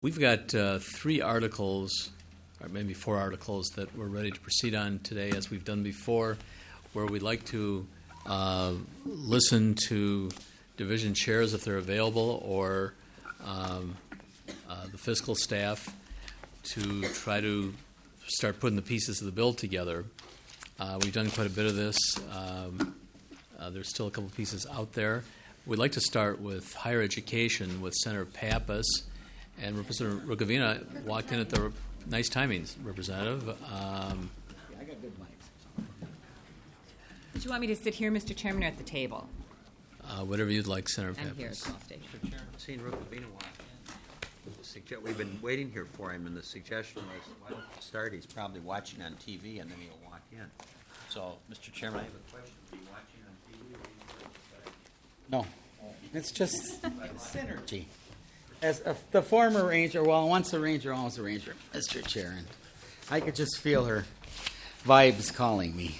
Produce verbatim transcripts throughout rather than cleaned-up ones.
We've got uh, three articles, or maybe four articles, that we're ready to proceed on today, as we've done before, where we'd like to uh, listen to division chairs if they're available, or um, uh, the fiscal staff to try to start putting the pieces of the bill together. Uh, we've done quite a bit of this. Um, uh, there's still a couple pieces out there. We'd like to start with higher education with Senator Pappas. And Representative Rukavina walked in at the nice timings, Representative. Um, yeah, I got good mics. Did you want me to sit here, Mister Chairman, or at the table? uh, whatever you'd like, Senator I'm here at Pappas. the off station. Mister Chairman, seeing Rukavina walk in. The sugge- We've been waiting here for him, and the suggestion was, why don't you start? He's probably watching on T V, and then he'll walk in. So, Mister Chairman, I have a question. Are you watching on T V, or are you No, it's just synergy. As a, the former ranger, well, once a ranger, always a ranger, Mister Chair, and I could just feel her vibes calling me.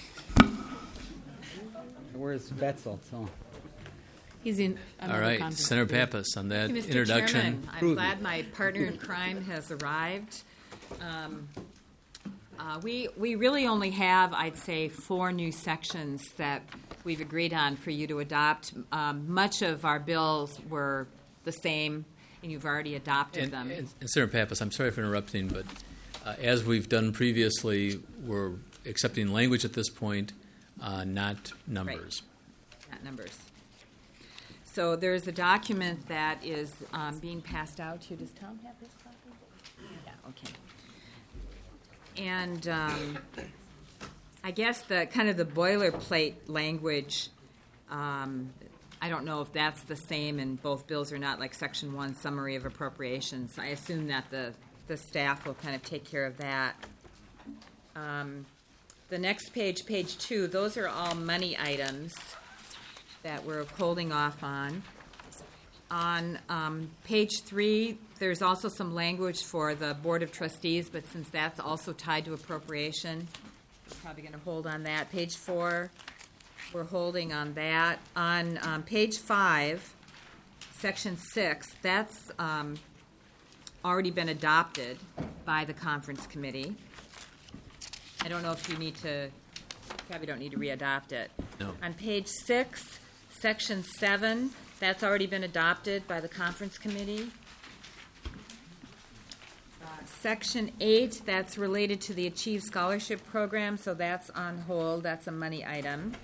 Where's Betzel? So. He's in All another right, conference. Senator Pappas, on that Thank you, Mister introduction. Chairman. I'm glad my partner in crime has arrived. Um, uh, we we really only have, I'd say, four new sections that we've agreed on for you to adopt. Um, much of our bills were the same, and you've already adopted And, them. and, and Senator Pappas, I'm sorry for interrupting, but uh, as we've done previously, we're accepting language at this point, uh, not numbers. Right. Not numbers. So there's a document that is um, being passed out to you. Does Tom have this copy? Yeah, okay. And um, I guess the kind of the boilerplate language, um, I don't know if that's the same in both bills or not, like Section one, Summary of Appropriations. I assume that the, the staff will kind of take care of that. Um, the next page, page two, those are all money items that we're holding off on. On um, page three, there's also some language for the Board of Trustees, but since that's also tied to appropriation, we're probably going to hold on that. Page four, we're holding on that. On um, page five, section six, that's um, already been adopted by the conference committee. I don't know if you need to, probably don't need to re-adopt it. No. On page six, section seven, that's already been adopted by the conference committee. Uh, section eight, that's related to the Achieve Scholarship Program, so that's on hold. That's a money item.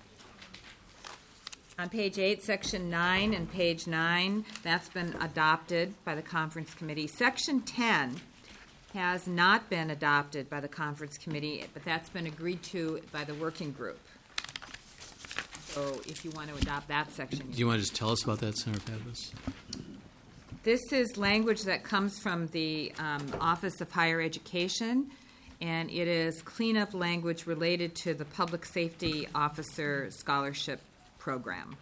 On page eight, section nine and page nine, that's been adopted by the conference committee. Section ten has not been adopted by the conference committee, but that's been agreed to by the working group. So if you want to adopt that section. Do you want to just tell us about that, Senator Pappas? This is language that comes from the um, Office of Higher Education, and it is cleanup language related to the Public Safety Officer Scholarship Program.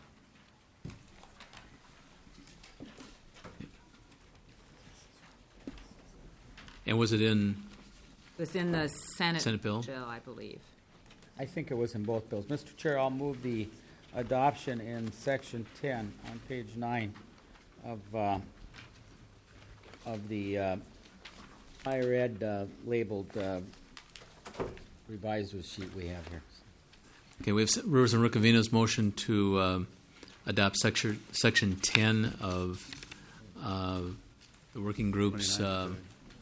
And was it in? It was in the Senate, Senate bill? bill, I believe. I think it was in both bills. Mister Chair, I'll move the adoption in section ten on page nine of uh, of the uh, higher ed uh, labeled uh, revised sheet we have here. Okay, we have Representative Rukavina's motion to um, adopt section section ten of uh, the working group's. Uh,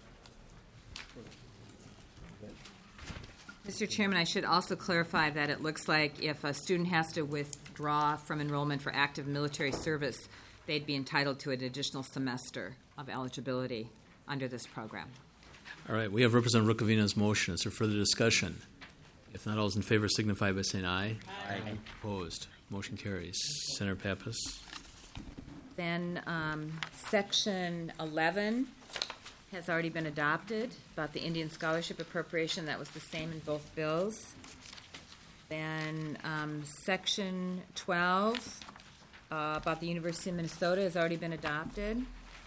Mister Chairman, I should also clarify that it looks like if a student has to withdraw from enrollment for active military service, they'd be entitled to an additional semester of eligibility under this program. all right, we have Representative Rukavina's motion. Is there further discussion? If not, all those in favor signify by saying aye. Aye. Opposed. Motion carries. Senator Pappas. Then um, section eleven has already been adopted about the Indian Scholarship Appropriation. That was the same in both bills. Then um, section twelve uh, about the University of Minnesota has already been adopted.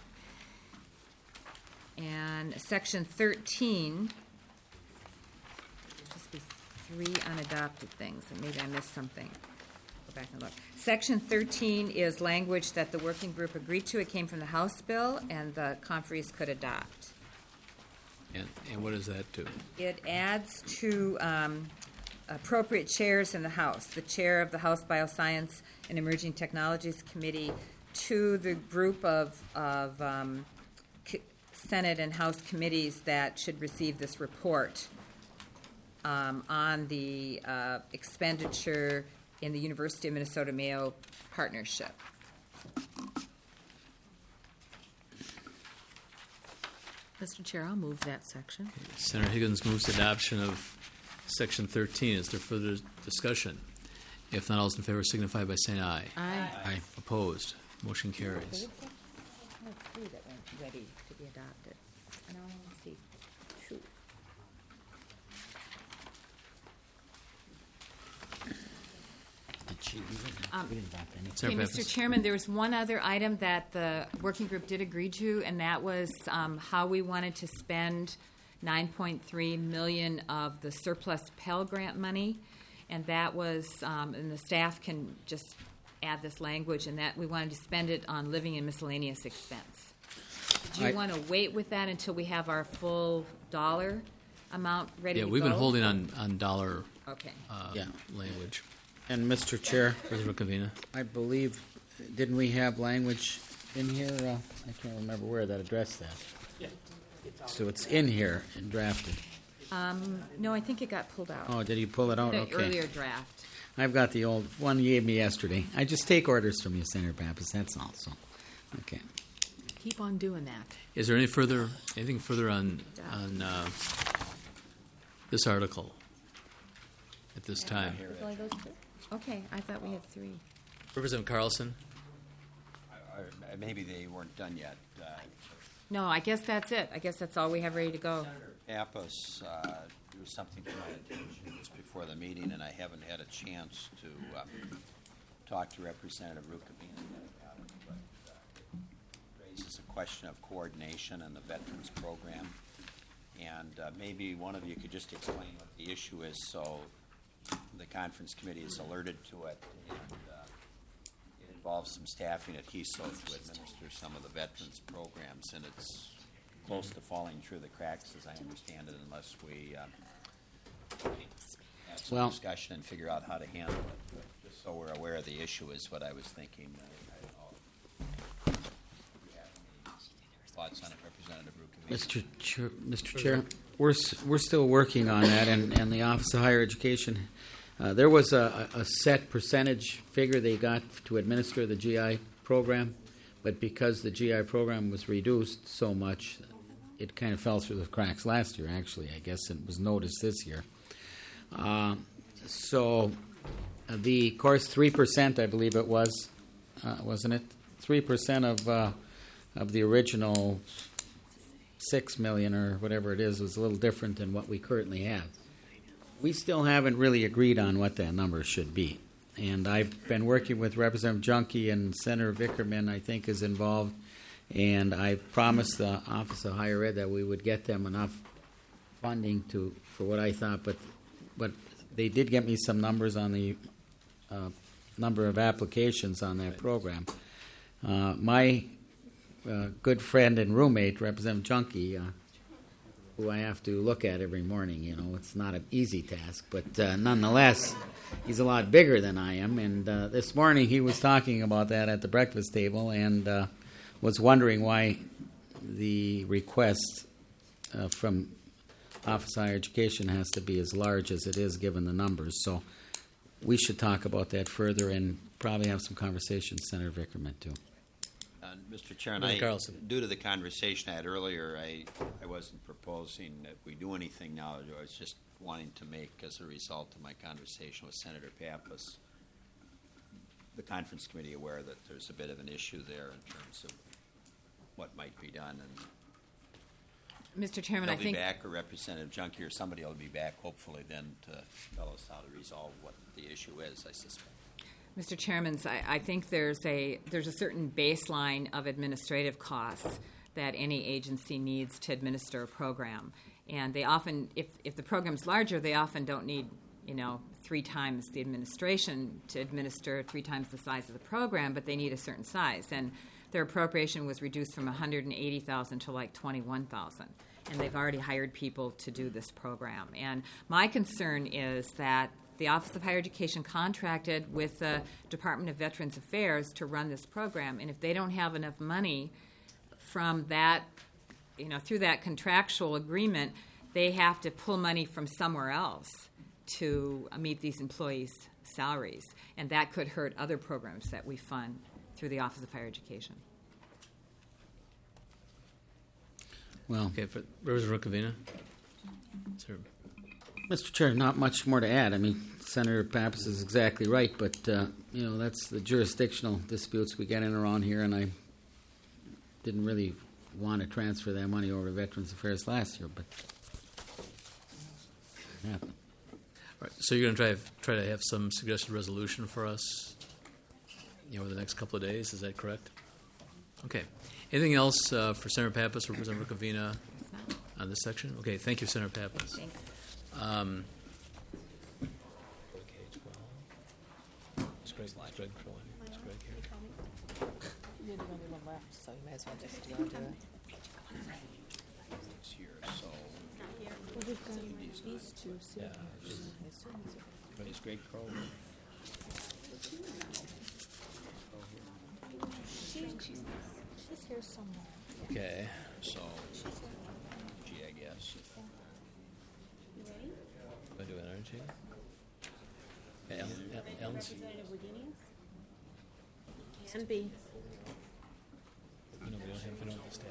And section thirteen, there'll just be three unadopted things, and maybe I missed something. go back and look. Section thirteen is language that the working group agreed to. It came from the House bill, and the conferees could adopt. And, and what does that do? It adds to um, appropriate chairs in the House, the chair of the House Bioscience and Emerging Technologies Committee, to the group of, of um, c- Senate and House committees that should receive this report um, on the uh, expenditure in the University of Minnesota Mayo partnership. Mister Chair, I'll move that section. Senator Higgins moves adoption of Section thirteen. Is there further discussion? If not, all those in favor signify by saying aye. Aye. Aye. Opposed? Motion carries. Three that went ready to be adopted. I don't see two. Did she leave it? Um, We didn't adopt any. Okay, Senator Mister Pappas? Chairman, there was one other item that the working group did agree to, and that was um, how we wanted to spend nine point three million dollars of the surplus Pell Grant money, and that was, um, and the staff can just add this language, and that we wanted to spend it on living and miscellaneous expense. Do I- you want to wait with that until we have our full dollar amount ready Yeah, to we've been go? holding on, on dollar Okay. uh, Yeah. language. language. And Mister Chair, President Covina? I believe, didn't we have language in here? Uh, I can't remember where that addressed that. So it's in here and drafted. Um, no, I think it got pulled out. Oh, did you pull it out? The Okay. earlier draft. I've got the old one you gave me yesterday. I just take orders from you, Senator Pappas, that's all, so, okay. Keep on doing that. Is there any further, anything further on, on uh, this article at this time? Only those two? Okay, I thought we had three. Representative Carlson? Or maybe they weren't done yet. Uh, No, I guess that's it. I guess that's all we have ready to go. Pappas, uh, there was something to my attention just before the meeting, and I haven't had a chance to uh, talk to Representative Rukavina about it, but uh, it raises a question of coordination in the Veterans Program. And uh, maybe one of you could just explain what the issue is so the conference committee is alerted to it. And uh, it involves some staffing at H E S O to administer some of the veterans programs, and it's close to falling through the cracks, as I understand it, unless we uh, have some Well- discussion and figure out how to handle it. But just so we're aware of the issue is what I was thinking. Uh, I don't know. Do you have any thoughts on it, Representative Rukavina? Mister Chair, Mister Chair, we're, s- we're still working on that, and, and the Office of Higher Education, uh, there was a, a set percentage figure they got to administer the G I program, but because the G I program was reduced so much, it kind of fell through the cracks last year, actually, I guess, it was noticed this year. Uh, so, uh, the course, three percent, I believe it was, uh, wasn't it? Three percent of, uh, of the original six million or whatever it is was a little different than what we currently have. We still haven't really agreed on what that number should be. And I've been working with Representative Junkie, and Senator Vickerman, I think, is involved. And I promised the Office of Higher Ed that we would get them enough funding to for what I thought. But but they did get me some numbers on the uh, number of applications on that program. Uh, my uh, good friend and roommate, Representative Junkie, uh, who I have to look at every morning, you know, it's not an easy task, but uh, nonetheless, he's a lot bigger than I am. And uh, this morning he was talking about that at the breakfast table and uh, was wondering why the request uh, from Office of Higher Education has to be as large as it is given the numbers. So we should talk about that further and probably have some conversations, Senator Vickerman, too. Uh, Mister Chairman, Representative I, Carlson. due to the conversation I had earlier, I, I wasn't proposing that we do anything now. I was just wanting to make, as a result of my conversation with Senator Pappas, the conference committee aware that there's a bit of an issue there in terms of what might be done. And Mister Chairman, they'll I be think back, or Representative Junkie, or somebody will be back, hopefully, then to tell us how to resolve what the issue is, I suspect. Mister Chairman, I, I think there's a there's a certain baseline of administrative costs that any agency needs to administer a program, and they often, if if the program's larger, they often don't need you know, three times the administration to administer three times the size of the program, but they need a certain size. And their appropriation was reduced from one hundred eighty thousand to like twenty-one thousand. And they've already hired people to do this program. And my concern is that the Office of Higher Education contracted with the Department of Veterans Affairs to run this program, and if they don't have enough money from that, you know, through that contractual agreement, they have to pull money from somewhere else to meet these employees' salaries, and that could hurt other programs that we fund through the Office of Higher Education. Well, Okay, for Rivers Rukavina? Sir. Mister Chair, not much more to add. I mean, Senator Pappas is exactly right, but, uh, you know, that's the jurisdictional disputes we get in around here, and I didn't really want to transfer that money over to Veterans Affairs last year, but it happened. All right, so you're going to try try to have some suggested resolution for us, you know, over the next couple of days. Is that correct? Okay. Anything else uh, for Senator Pappas or Representative Rukavina on this section? Okay. Thank you, Senator Pappas. Thanks. Um, Is Greg, is Greg Crowell here? Is Greg here? You're the only one left, so you might as well just go do it. Well, we've got these two Yeah. signatures. I assume these are- Is Greg Crowe? She, she's, she's here somewhere. Okay. So, gee, I guess. Want to do energy? Okay, Ellen, Ellen- Ellen's, Representative Wiggins? Can be. you know, we don't have, we don't have staff.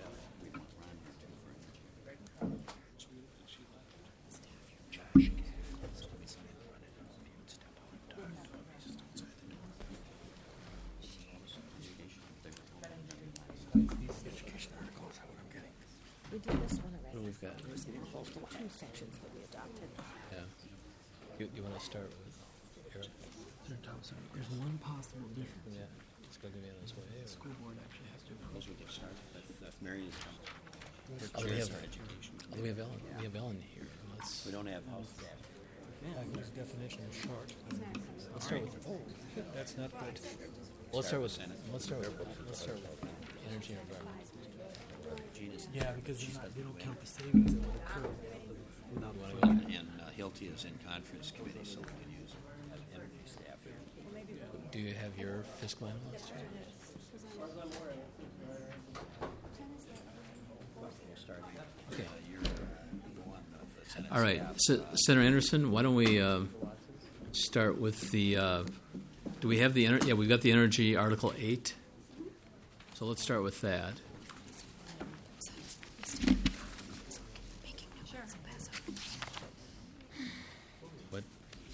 We did this one What already. do we've got? There's two sections that we adopted. Yeah. You, you want to start with Eric? There's one possible difference. Yeah. Let's go give me on his way. The school board actually has to. Those would get started. If, if Mary is, Oh, we have, our education. oh, we have Ellen. We have Ellen here. Let's. We don't have house staff. His definition is short. Let's start with, oh, that's not good. Let's start with. Let's start with. Let's start with energy and environment. Yeah, because they're not, they don't count the savings that would occur without And, and uh, Hilty is in conference committee, so we can use have energy staff here. Do you have your fiscal analyst? We'll start. Okay. Uh, you're, you go on the Senate All right, staff. S- Senator Anderson, why don't we uh, start with the? Uh, do we have the? Ener- yeah, we've got the energy Article eight. So let's start with that. What?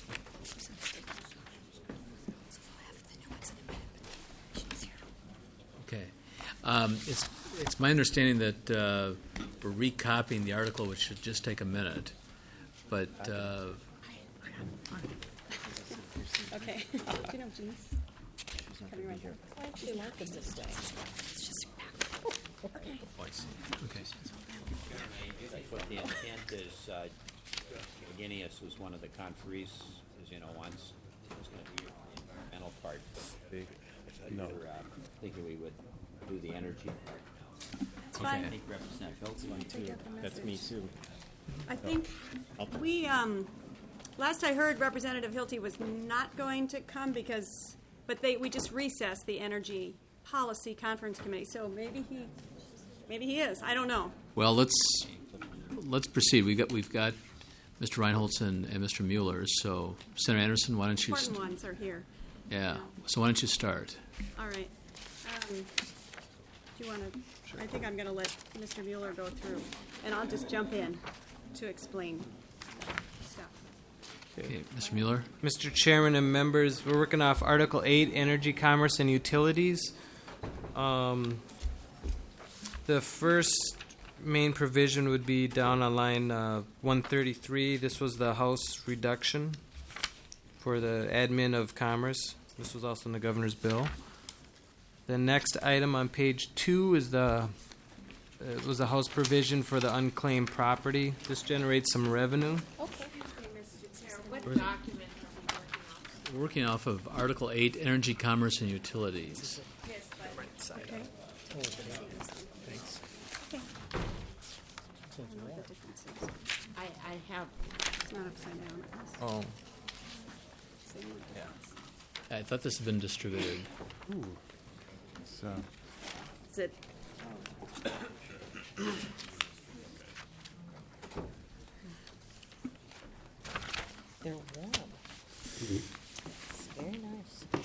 Okay. Um, it's it's my understanding that uh, we're recopying the article, which should just take a minute. But uh, Okay. Do you know Jean's? Coming right here. I actually like this this way. oh, I see. Okay. What the intent is, uh, Guineas was one of the conferees, as you know, once. It was going to be the environmental part. But no. Uh, thinking we would do the energy part now. It's Okay. fine. I think Representative Hilton. That's me too. I think we, um, last I heard Representative Hilty was not going to come because, but they, we just recessed the Energy Policy Conference Committee, so maybe he, maybe he is, I don't know. Well, let's let's proceed. We got we've got Mister Reinholtz and, and Mister Mueller. So, Senator Anderson, why don't you? Important st- ones are here. yeah. So why don't you start? All right. Um, do you want to, I think I'm going to let Mister Mueller go through, and I'll just jump in to explain stuff. Okay, Mister Mueller. Mister Chairman and members, we're working off Article eight, Energy, Commerce, and Utilities. Um, the first main provision would be down on line uh, one thirty-three. This was the House reduction for the admin of Commerce. This was also in the governor's bill. The next item on page two is the it was the House provision for the unclaimed property. This generates some revenue. Okay. Mister Chair, What document are we working off? We're working off of Article eight, Energy, Commerce, and Utilities. Yes, but Okay. I, I have, It's not upside down. Oh. Same one. I thought this had been distributed. So, Is it? They're warm. It's very nice.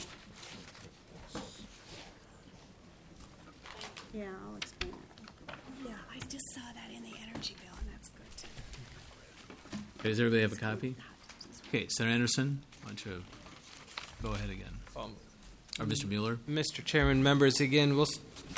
Yeah, I'll explain it. Yeah, I just saw that in the energy bill, and that's good too. Okay, does everybody have a copy? Okay, Senator Anderson, why don't you go ahead again? Um, Or Mister Mueller? Mister Chairman, members, again, we'll, s-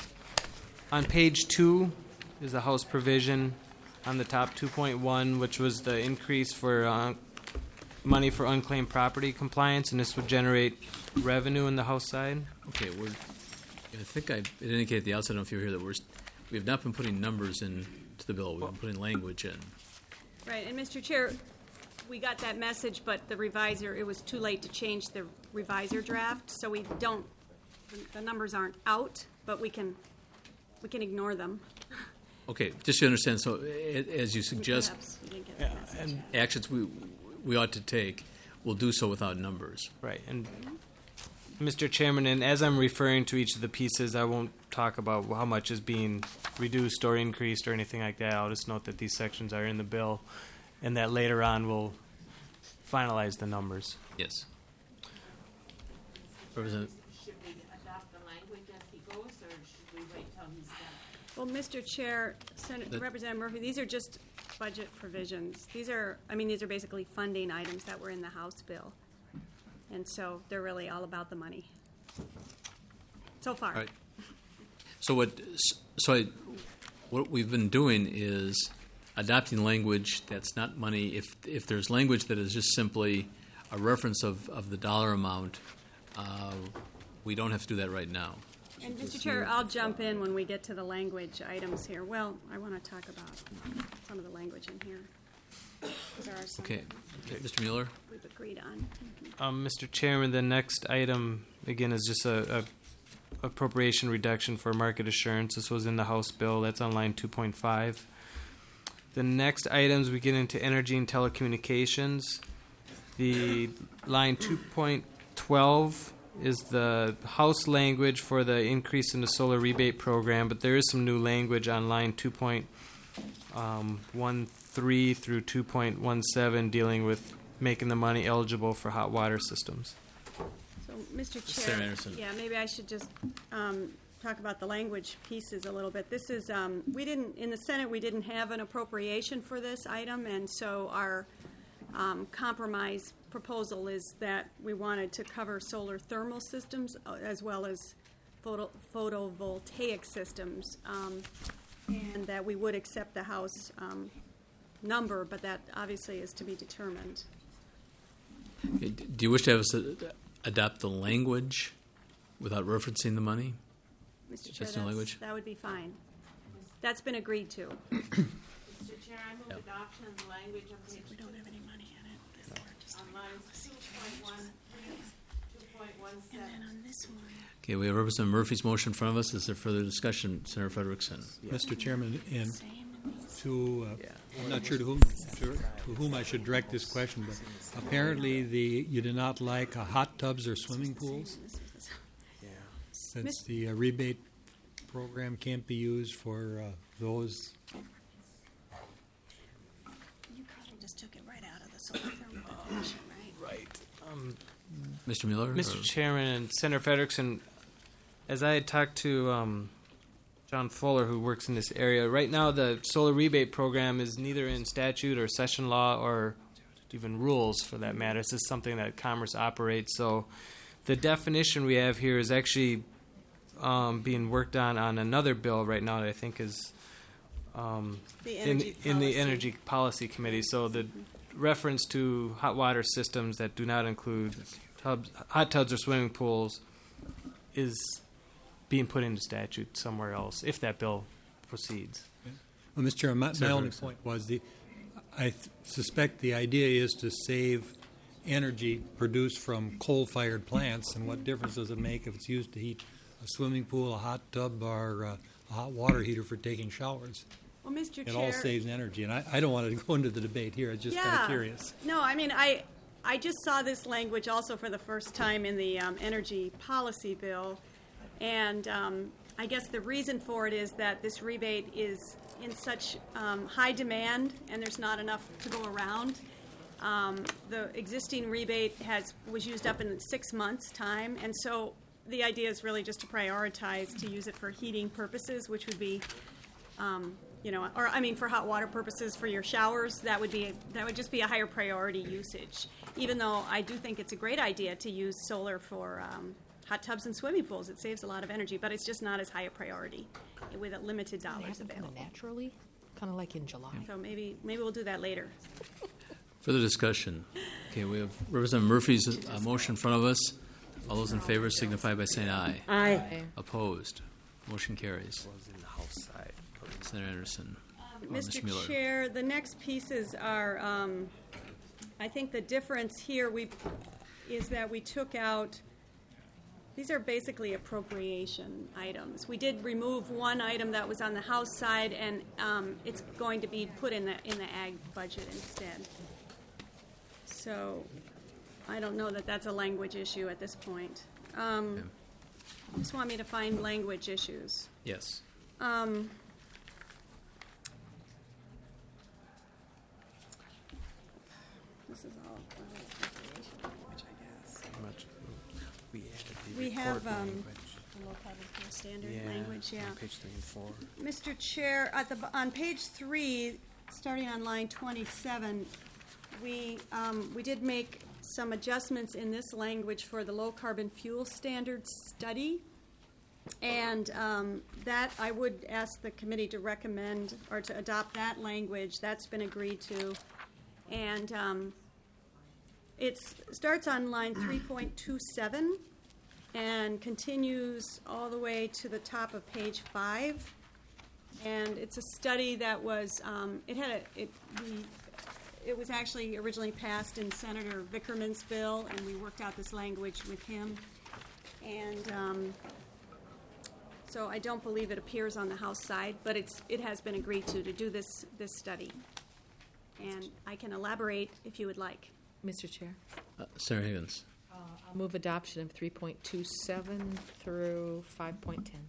on page two is the House provision on the top, two point one, which was the increase for uh, money for unclaimed property compliance, and this would generate revenue in the House side. Okay, we're, I think I it indicated at the outset, I don't know if you were here, that we're, we have not been putting numbers in to the bill. We've been putting language in. Right, and Mister Chair, we got that message, but the reviser, it was too late to change the reviser draft, so we don't, the numbers aren't out, but we can, we can ignore them. Okay, just so you understand, so a- as you suggest, Perhaps we didn't get that message. actions we, we ought to take, we'll do so without numbers. Right, and Mister Chairman, and as I'm referring to each of the pieces, I won't talk about how much is being reduced or increased or anything like that. I'll just note that these sections are in the bill, and that later on we'll finalize the numbers. Yes. Representative, should we adopt the language as he goes, or should we wait till he's done? Well, Mister Chair, Senator, That- Representative Murphy, these are just budget provisions. These are, I mean, these are basically funding items that were in the House bill. And so they're really all about the money. So far. all right. So what, so I, what we've been doing is adopting language that's not money. If, if there's language that is just simply a reference of, of the dollar amount, uh, we don't have to do that right now. And Mister Chair, I'll jump in when we get to the language items here. Well, I want to talk about some of the language in here. 'Cause there are some Okay, that Mister Mueller? we've agreed on. Um, Mister Chairman, the next item, again, is just a, a appropriation reduction for market assurance. This was in the House bill. That's on line two point five. The next items, we get into energy and telecommunications. The line two point twelve is the House language for the increase in the solar rebate program, but there is some new language on line two point one three through two point one seven dealing with making the money eligible for hot water systems. So, Mister Senator Chair, Anderson. yeah, maybe I should just um, talk about the language pieces a little bit. This is, um, we didn't, in the Senate, we didn't have an appropriation for this item, and so our um, compromise proposal is that we wanted to cover solar thermal systems uh, as well as photo, photovoltaic systems, um, and that we would accept the House um, number, but that obviously is to be determined. Okay, d- Do you wish to have us uh, adopt the language without referencing the money? Mister Chair, That's the that's, language? that would be fine. That's been agreed to. Mister Chair, I move Yep. adoption of the language on page We don't have any money in it. This one, just- on lines two point one three, two point one And seven. then on this one. Okay, we have Representative Murphy's motion in front of us. Is there further discussion? Senator Frederickson. Mister Chairman, and Same in these. to, uh, I'm not sure to whom, to to whom I should direct this question, but apparently the, you do not like uh, hot tubs or swimming pools, This was this- since Miss- the uh, rebate program can't be used for uh, those. You probably just took it right out of the solar thermal definition, right? Right. Um, Mister Mueller? Mister or- Chairman and Senator Frederickson, as I had talked to um, John Fuller, who works in this area, right now the solar rebate program is neither in statute or session law or even rules for that matter. This is something that Commerce operates. So the definition we have here is actually um, being worked on on another bill right now that I think is um, The in, energy in the policy. Energy Policy Committee. So the reference to hot water systems that do not include tubs, hot tubs or swimming pools is being put into statute somewhere else if that bill proceeds. Well, Mister Chairman, my, my Senator only Frederickson. point was the, I th- suspect the idea is to save energy produced from coal-fired plants, and what difference does it make if it's used to heat a swimming pool, a hot tub, or uh, a hot water heater for taking showers? Well, Mister It Chair. all saves energy, and I, I don't want to go into the debate here. I'm just kind Yeah. of curious. No, I mean, I, I just saw this language also for the first time in the um, energy policy bill, and um, I guess the reason for it is that this rebate is in such um, high demand, and there's not enough to go around. Um, the existing rebate has was used up in six months' time, and so the idea is really just to prioritize to use it for heating purposes, which would be. Um, You know, or I mean, for hot water purposes, for your showers, that would be that would just be a higher priority usage. Even though I do think it's a great idea to use solar for um, hot tubs and swimming pools, it saves a lot of energy, but it's just not as high a priority with a limited Does it dollars happen kind available. of naturally? Kind of like in July. So maybe maybe we'll do that later. Further discussion. Okay, we have Representative Murphy's uh, motion in front of us. All those in favor signify by saying aye. Aye. Opposed? Motion carries. Was in the House side. Senator Anderson. Or Mister Miz Mueller. Chair, the next pieces are, um, I think the difference here we is that we took out. These are basically appropriation items. We did remove one item that was on the House side, and um, it's going to be put in the in the ag budget instead. So, I don't know that that's a language issue at this point. Um, Okay. Just want me to find language issues. Yes. Um, this is all uh, appropriation language, I guess. Much. We added the We have report um, language. the low carbon fuel standard Yeah, language, yeah. on page three and four. Mister Chair, at the, on page three, starting on line twenty-seven, we, um, we did make some adjustments in this language for the low carbon fuel standard study. And um, that, I would ask the committee to recommend or to adopt that language. That's been agreed to. And um, it starts on line three point two seven and continues all the way to the top of page five. And it's a study that was, um, it had a, it, we, it was actually originally passed in Senator Vickerman's bill, and we worked out this language with him. And um, so I don't believe it appears on the House side, but it's, it has been agreed to, to do this, this study. And I can elaborate if you would like. Mister Chair, Uh, Senator Higgins. uh, I'll move adoption of three point two seven through five point ten.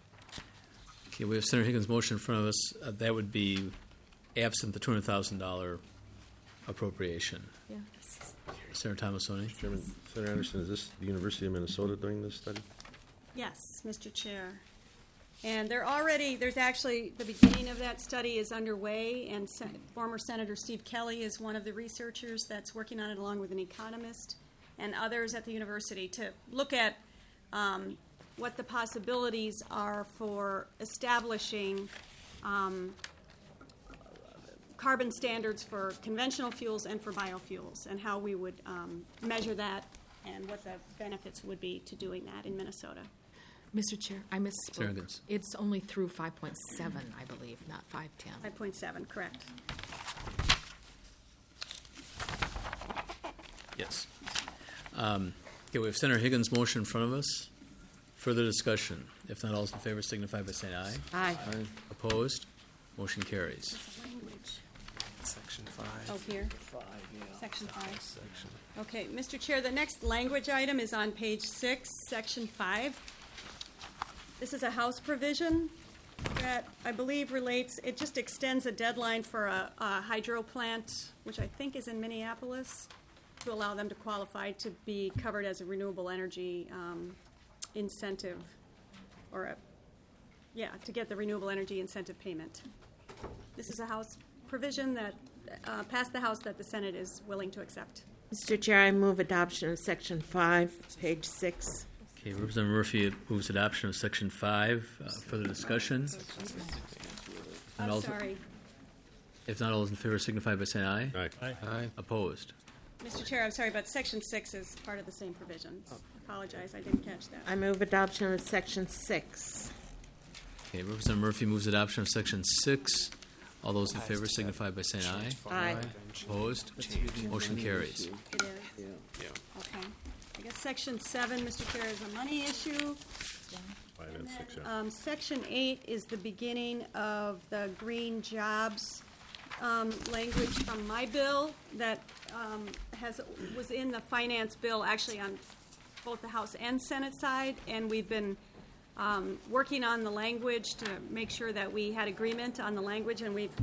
Okay, we have Senator Higgins' motion in front of us. Uh, that would be absent the two hundred thousand dollars appropriation. Yeah. Senator Thomasoni. Chairman, Senator Anderson, is this the University of Minnesota doing this study? Yes, Mister Chair. And they're already, there's actually, the beginning of that study is underway, and Sen- former Senator Steve Kelly is one of the researchers that's working on it, along with an economist and others at the university, to look at um, what the possibilities are for establishing um, carbon standards for conventional fuels and for biofuels, and how we would um, measure that and what the benefits would be to doing that in Minnesota. Mister Chair, I Sarah misspoke. Higgins. It's only through five point seven, I believe, not five ten. five point seven, correct. Yes. Um, okay, we have Senator Higgins' motion in front of us. Further discussion. If not, all those in favor signify by saying aye. Aye. Opposed? Motion carries. Language. Section five. Oh, here, Five, yeah. section five. Section. Okay, Mister Chair, the next language item is on page six, section five. This is a House provision that I believe relates, it just extends a deadline for a, a hydro plant, which I think is in Minneapolis, to allow them to qualify to be covered as a renewable energy um, incentive, or a, yeah, to get the renewable energy incentive payment. This is a House provision that uh, passed the House that the Senate is willing to accept. Mister Chair, I move adoption of Section five, page six. Okay, Representative Murphy moves adoption of Section five. Uh, further discussion? And I'm also- sorry. If not, all those in favor signify by saying aye. Aye. Aye. Opposed? Mister Chair, I'm sorry, but Section six is part of the same provisions. Apologize, I didn't catch that. I move adoption of Section six. Okay, Representative Murphy moves adoption of Section six. All those in favor signify by saying aye. Aye. Opposed? Motion carries. It is? Okay. I guess section seven, Mister Chair, is a money issue. Five And and six, then, yeah. um, section eight is the beginning of the green jobs, um, language from my bill that, um, has, was in the finance bill, actually on both the House and Senate side, and we've been, um, working on the language to make sure that we had agreement on the language, and we've,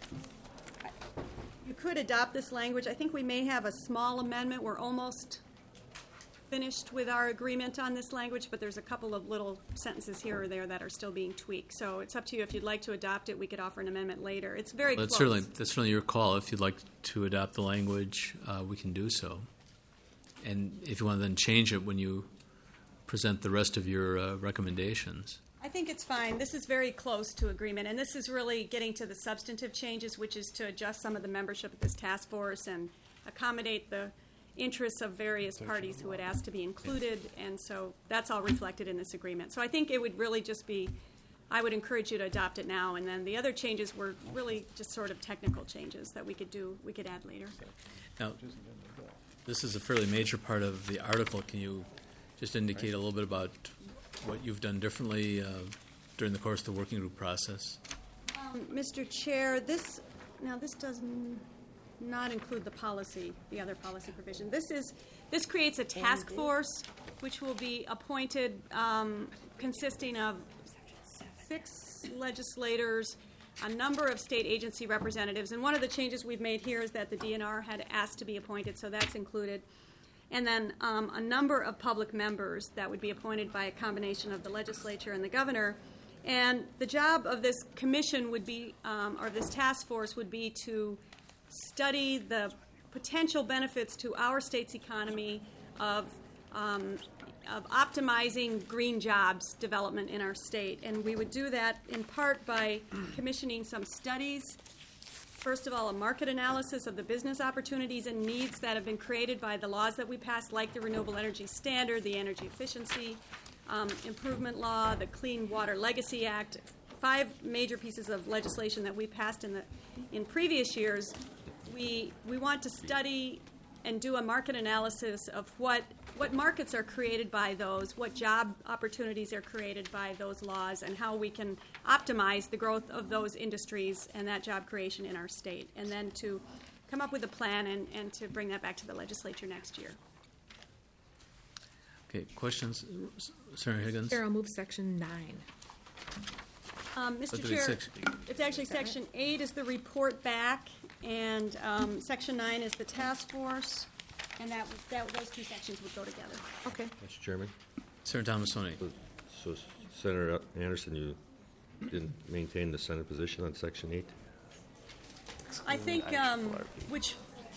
you could adopt this language. I think we may have a small amendment. We're almost finished with our agreement on this language, but there's a couple of little sentences here or there that are still being tweaked. So it's up to you. If you'd like to adopt it, we could offer an amendment later. It's very Well, that's close. certainly, that's certainly your call. If you'd like to adopt the language, uh, we can do so. And if you want to then change it when you present the rest of your uh, recommendations. I think it's fine. This is very close to agreement, and this is really getting to the substantive changes, which is to adjust some of the membership of this task force and accommodate the interests of various parties who had asked to be included, and so that's all reflected in this agreement. So I think it would really just be, I would encourage you to adopt it now, and then the other changes were really just sort of technical changes that we could do, we could add later. Now, this is a fairly major part of the article. Can you just indicate a little bit about what you've done differently uh, during the course of the working group process? Um, Mister Chair, this, now this does n- not include the policy, the other policy provision. This is, this creates a task force which will be appointed, um, consisting of six legislators, a number of state agency representatives, and one of the changes we've made here is that the D N R had asked to be appointed, so that's included. And then um, a number of public members that would be appointed by a combination of the legislature and the governor. And the job of this commission would be, um, or this task force would be to study the potential benefits to our state's economy of, um, of optimizing green jobs development in our state. And we would do that in part by commissioning some studies. First of all, a market analysis of the business opportunities and needs that have been created by the laws that we passed, like the Renewable Energy Standard, the Energy Efficiency um, Improvement Law, the Clean Water Legacy Act, five major pieces of legislation that we passed in the in previous years. We we want to study and do a market analysis of what what markets are created by those, what job opportunities are created by those laws, and how we can optimize the growth of those industries and that job creation in our state, and then to come up with a plan and, and to bring that back to the legislature next year. Okay, questions? Senator Higgins? Chair, I'll move section nine. Um, Mister What did it Chair, section- it's actually section eight is the report back, and um, section nine is the task force, and that, that those two sections would go together. Okay. Mister Chairman? Senator Thomasoni? So Senator Anderson, you didn't maintain the Senate position on Section eight? I think, um, which,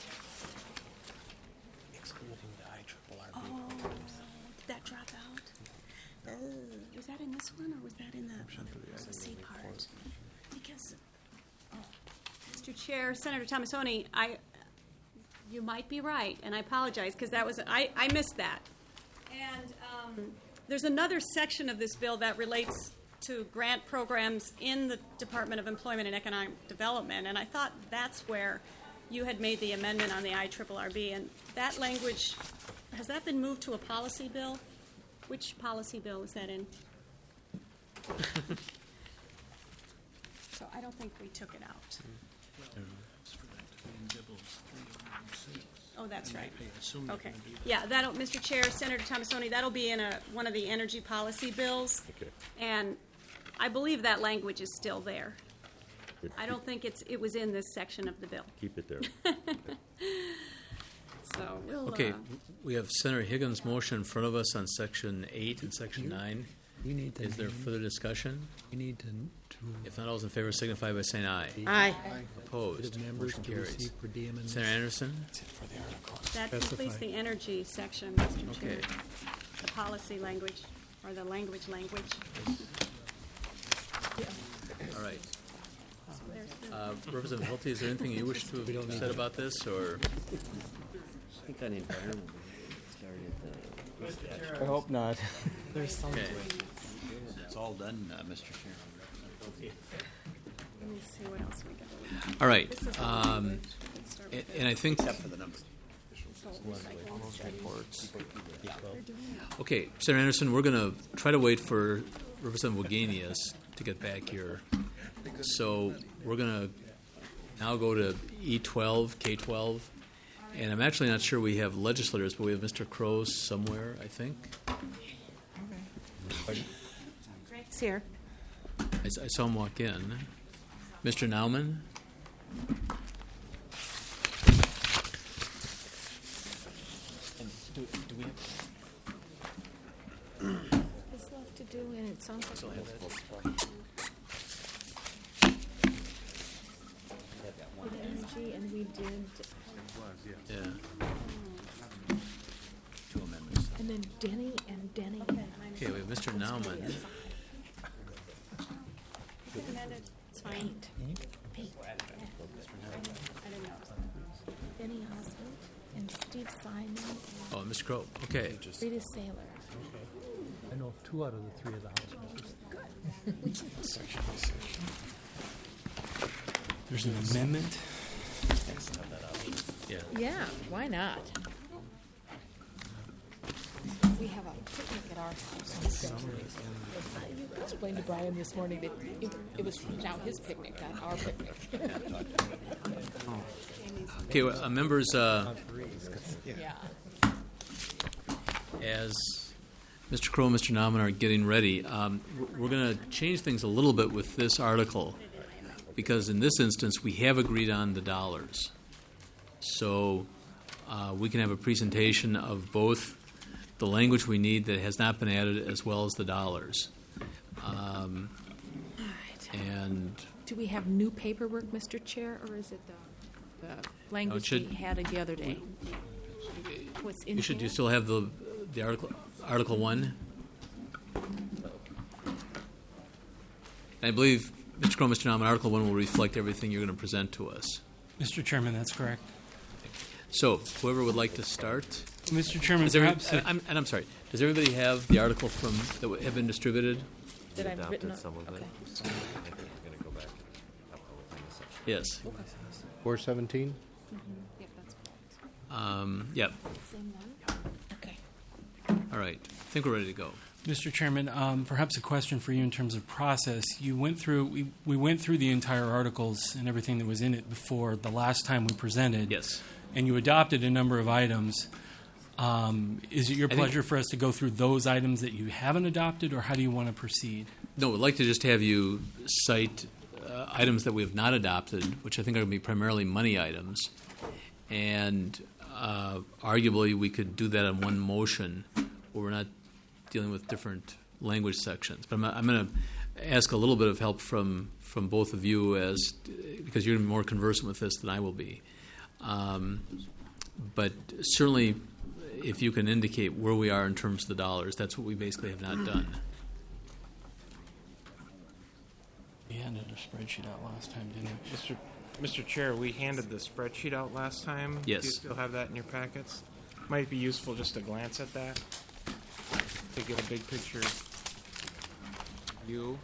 Excluding the I triple R B. oh, did that drop out? Oh, was that in this one, or was that in the, the C part? Because, oh, Mister Chair, Senator Thomasoni, I, you might be right, and I apologize, because that was, I, I missed that. And um, there's another section of this bill that relates to grant programs in the Department of Employment and Economic Development, and I thought that's where you had made the amendment on the I triple R B, and that language, has that been moved to a policy bill? Which policy bill is that in? So I don't think we took it out. Oh, that's right. Okay. Yeah, that'll, Mister Chair, Senator Thomasoni, that'll be in a, one of the energy policy bills. Okay. And I believe that language is still there. Good. I don't think it's, it was in this section of the bill. Keep it there. So we'll, Okay, uh, we have Senator Higgins' motion in front of us on section eight and section nine. We need to. Is there further discussion? We need to, to. If not, all those in favor signify by saying aye. Aye. Opposed? the members Motion to carries. receive per diem and. Senator Anderson? that completes specify. the energy section, Mister Chair. Okay. The policy language, or the language language. All right. So there's the- Uh, Representative Hilty, is there anything you wish to have said about this, or? I think on the environment, we started the. I hope not. There's some Okay. It's all done, uh, Mister Chairman. me see what else we got. All right. This is the Um, language. Let's start with and, and I think. Except for the numbers. So recycling studies. Okay, Senator Anderson, we're going to try to wait for Representative Wagenius to get back here. So we're going to now go to E twelve, K twelve, and I'm actually not sure we have legislators, but we have Mister Crowe somewhere, I think. It's here. I, s- I saw him walk in. Mister Nauman? Do, do we have? There's left to do, and it sounds like we did energy, and we did, Yeah. Two amendments. and then Denny and Denny. Okay, we have Mister Nauman. Amended. It's fine. Paint. Paint. I didn't know. Benny Osmond and Steve Simon Oh, Mister Crowe. Okay. and Rita Saylor. I know two out of the three of the House members. There's an amendment. Yeah. Yeah, why not? We have a picnic at our house. I explained to Brian this morning that it, it was now his picnic, not our picnic. Okay, well, uh, members, uh, Yeah. as Mister Crowe and Mister Nauman are getting ready, um, we're going to change things a little bit with this article because in this instance we have agreed on the dollars. So uh, we can have a presentation of both the language we need that has not been added as well as the dollars. Um, and Do we have new paperwork, Mister Chair, or is it the, the language should- we had the other day? What's in you should here? you still have the the article Article one? I believe, Mister Crowe, Mister Nauman, Article one will reflect everything you're going to present to us. Mister Chairman, that's correct. So, whoever would like to start. Mister Chairman, Does every- perhaps and if- I'm, and I'm sorry. Does everybody have the article from that have been distributed? That I've written up? Some of it. Okay. I think we're gonna go back and up within the section. Yes. Four seventeen? Yep, that's correct. Um, yep. Same one? Okay. All right. I think we're ready to go. Mister Chairman, um, perhaps a question for you in terms of process. You went through, we, we went through the entire articles and everything that was in it before the last time we presented. Yes. And you adopted a number of items. Um, is it your I think- pleasure for us to go through those items that you haven't adopted, or how do you want to proceed? No, we'd like to just have you cite uh, items that we have not adopted, which I think are going to be primarily money items. And uh, arguably, we could do that in one motion where we're not dealing with different language sections. But I'm, I'm going to ask a little bit of help from, from both of you as because you're more conversant with this than I will be. Um, but certainly, if you can indicate where we are in terms of the dollars, that's what we basically have not done. We handed a spreadsheet out last time, didn't we? Mister Mister Chair, we handed the spreadsheet out last time. Yes. Do you still have that in your packets? Might be useful just to glance at that to get a big picture view.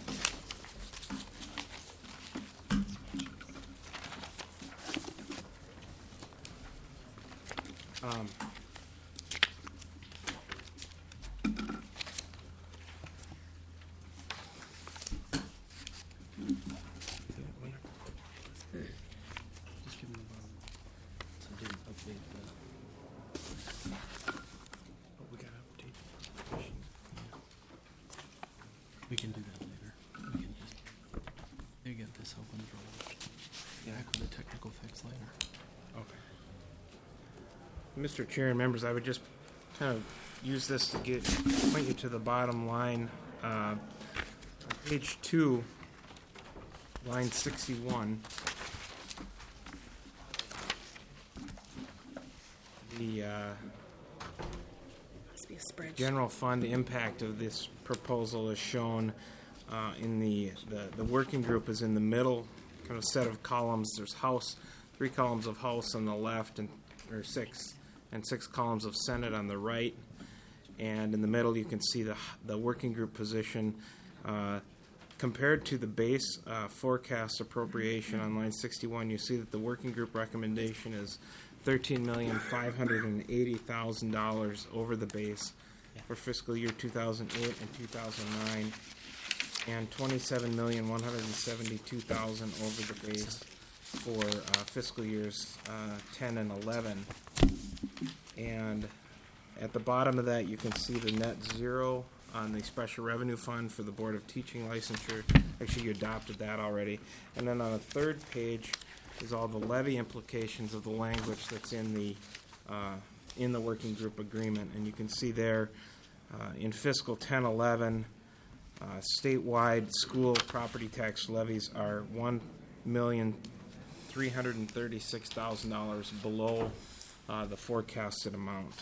Um, Just give me the bottom. So I didn't update the. but we gotta update the spreadsheet. We can do that later. We can just. You get this open for. Yeah, back with the technical fix later. Okay. Mister Chair and members, I would just kind of use this to get point you to the bottom line. Uh, on page two, line sixty-one. The uh, Must be a spreadsheet. general fund impact of this proposal is shown uh, in the, the the working group is in the middle, kind of set of columns. There's house, three columns of house on the left, and or six, and six columns of Senate on the right. And in the middle, you can see the the working group position. Uh, compared to the base uh, forecast appropriation on line sixty-one, you see that the working group recommendation is thirteen million five hundred eighty thousand dollars over the base for fiscal year two thousand eight and two thousand nine, and twenty-seven million one hundred seventy-two thousand dollars over the base for uh, fiscal years uh, ten and eleven. And at the bottom of that, you can see the net zero on the special revenue fund for the Board of Teaching licensure. Actually, you adopted that already. And then on the third page is all the levy implications of the language that's in the uh, in the working group agreement. And you can see there uh, in fiscal ten eleven, uh, statewide school property tax levies are one million three hundred thirty-six thousand dollars below uh, the forecasted amount.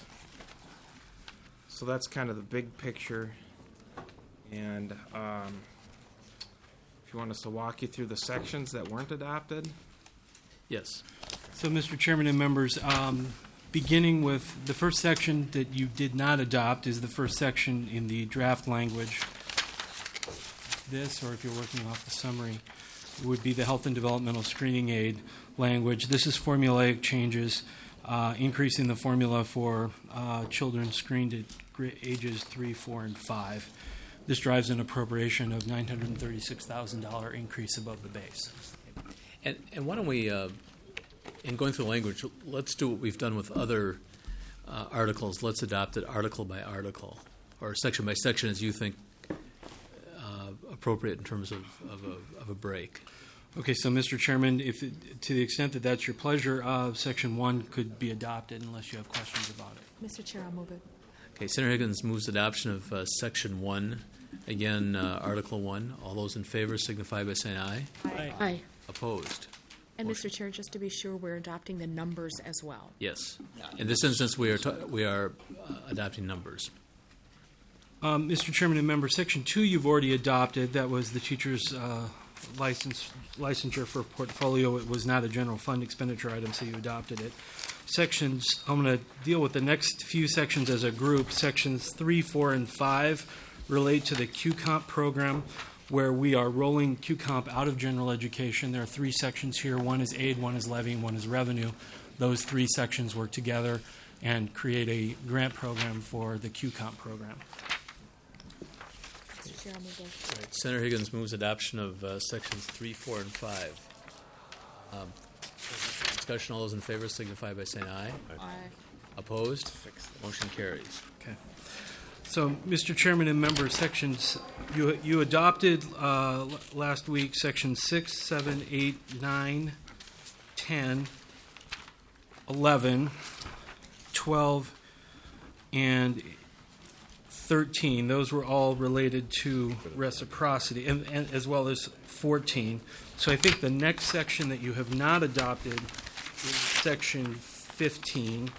So that's kind of the big picture. And um, if you want us to walk you through the sections that weren't adopted. Yes. So, Mister Chairman and members, um, beginning with the first section that you did not adopt is the first section in the draft language. This, or if you're working off the summary, would be the health and developmental screening aid language. This is formulaic changes, uh, increasing the formula for uh, children screened at ages three, four, and five. This drives an appropriation of nine hundred thirty-six thousand dollars increase above the base. And, and why don't we, uh, in going through the language, let's do what we've done with other uh, articles. Let's adopt it article by article, or section by section, as you think uh, appropriate in terms of, of, a, of a break. Okay, so Mister Chairman, if it, to the extent that that's your pleasure, uh, section one could be adopted unless you have questions about it. Mister Chair, I'll move it. Okay, Senator Higgins moves adoption of uh, section one. Again, uh, article one. All those in favor signify by saying aye. Aye. Aye. Opposed? And Mister Chair, just to be sure, we're adopting the numbers as well. Yes. In this instance, we are ta- we are uh, adopting numbers. Um, Mister Chairman and members, section two you've already adopted. That was the teacher's uh, license licensure for portfolio. It was not a general fund expenditure item, so you adopted it. Sections, I'm going to deal with the next few sections as a group. Sections three, four, and five relate to the Q COMP program, where we are rolling Q COMP out of general education. There are three sections here. One is aid, one is levy, and one is revenue. Those three sections work together and create a grant program for the Q COMP program. Mister Chair, I'll move it. Right. Senator Higgins moves adoption of uh, sections three, four, and five. Um, discussion. All those in favor signify by saying aye. Aye. Opposed? Motion carries. Okay. So, Mister Chairman and members, sections you you adopted uh, l- last week sections six, seven, eight, nine, ten, eleven, twelve, and thirteen. Those were all related to reciprocity, and, and as well as fourteen. So I think the next section that you have not adopted is section fifteen,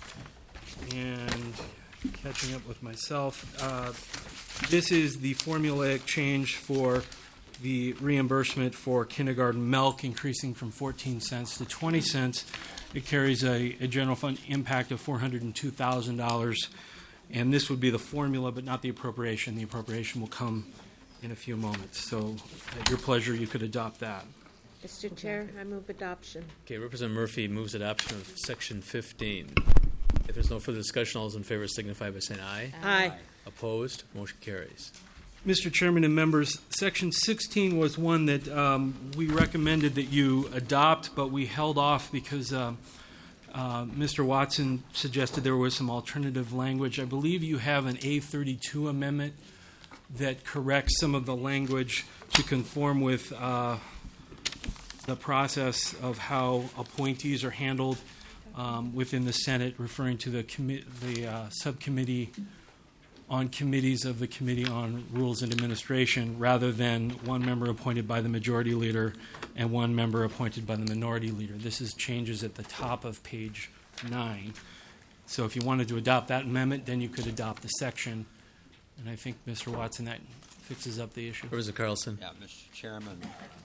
and catching up with myself, uh, this is the formulaic change for the reimbursement for kindergarten milk, increasing from fourteen cents to twenty cents. It carries a, a general fund impact of four hundred two thousand dollars, and this would be the formula, but not the appropriation. The appropriation will come in a few moments. So, at your pleasure, you could adopt that. Mister Chair, I move adoption. Okay, Representative Murphy moves adoption of section fifteen. If there's no further discussion, all those in favor signify by saying aye. Aye. Opposed? Motion carries. Mister Chairman and members, section sixteen was one that um, we recommended that you adopt, but we held off because uh, uh, Mister Watson suggested there was some alternative language. I believe you have an A thirty-two amendment that corrects some of the language to conform with uh, the process of how appointees are handled um, within the Senate, referring to the, commi- the uh, subcommittee on committees of the Committee on Rules and Administration, rather than one member appointed by the majority leader and one member appointed by the minority leader. This is changes at the top of page nine. So if you wanted to adopt that amendment, then you could adopt the section. And I think, Mister Watson, that fixes up the issue. Representative Carlson. Yeah, Mister Chairman,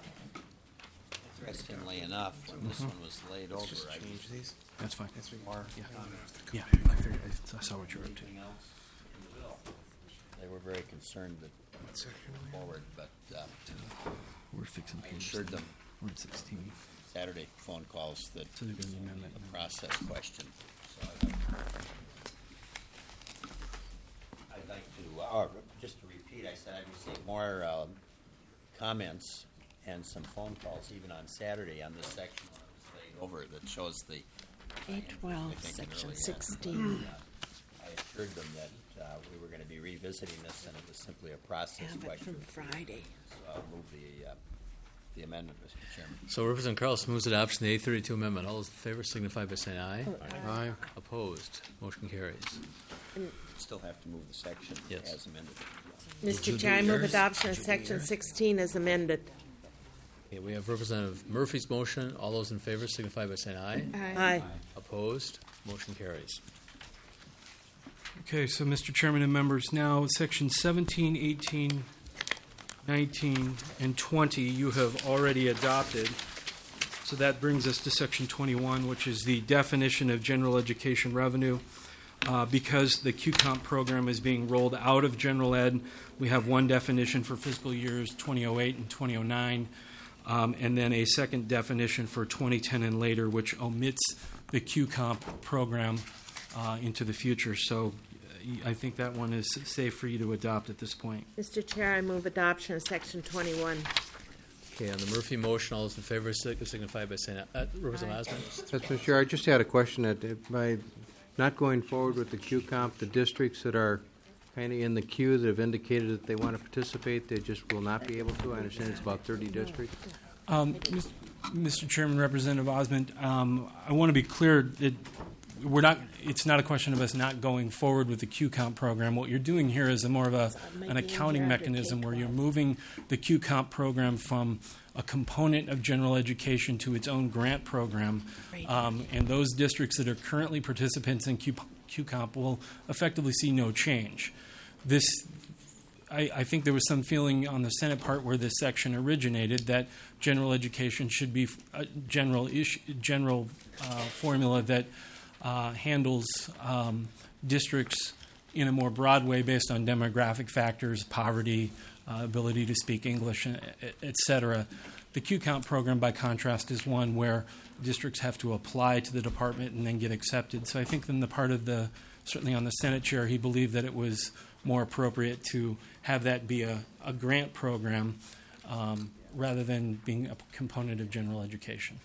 interestingly enough, when this Mhm. one was laid over, just I change these. That's fine. Yes, we More Yeah, comments to yeah come. I, figured, I saw what you were up to. Anything else in the bill? They were very concerned that forward, but uh, We're fixing I page assured them one sixteen. Saturday phone calls that So they're gonna amend that a now. process question. So I'd like, I'd like to, uh, just to repeat, I said I'd receive more um, comments and some phone calls even on Saturday on this section when it was laid over that shows the A twelve, I think an section early end. sixteen. Uh, I assured them that uh, we were going to be revisiting this, and it was simply a process Have it question. from Friday. So I'll move the, uh, the amendment, Mister Chairman. So Representative Carlson moves adoption of the A thirty-two amendment. All those in favor signify by saying aye. Aye. Opposed? Motion carries. Still have to move the section Yes. as amended. Mister Chair, I move adoption of section sixteen as amended. Okay, we have Representative Murphy's motion. All those in favor signify by saying aye. Aye. Opposed? Motion carries. Okay, so Mister Chairman and members, now section seventeen, eighteen, nineteen, and twenty you have already adopted. So that brings us to section twenty-one, which is the definition of general education revenue. Uh, because the Q COMP program is being rolled out of general ed, we have one definition for fiscal years twenty oh eight and twenty oh nine, um, and then a second definition for twenty ten and later, which omits the Q COMP program uh, into the future. So uh, I think that one is safe for you to adopt at this point. Mister Chair, I move adoption of section twenty-one. Okay, on the Murphy motion, all those in favor sig- signify by saying aye. Uh, Representative Osborne? Yes, Mister Chair, I just had a question that uh, by not going forward with the Q COMP, the districts that are kind of in the queue that have indicated that they want to participate, they just will not be able to. I understand it's about thirty districts. Um, Mis- Mister Chairman, Representative Osmond, um, I want to be clear that we're not. It's not a question of us not going forward with the Q COMP program. What you're doing here is a more of a an accounting mechanism where you're moving the Q COMP program from a component of general education to its own grant program, um, and those districts that are currently participants in Q, Q COMP will effectively see no change. This. I, I think there was some feeling on the Senate part where this section originated that general education should be a general issue, general uh, formula that uh, handles um, districts in a more broad way based on demographic factors, poverty, uh, ability to speak English, et cetera. The Q COMP program, by contrast, is one where districts have to apply to the department and then get accepted. So I think on the part of the, certainly on the Senate chair, he believed that it was more appropriate to have that be a, a grant program um, rather than being a component of general education.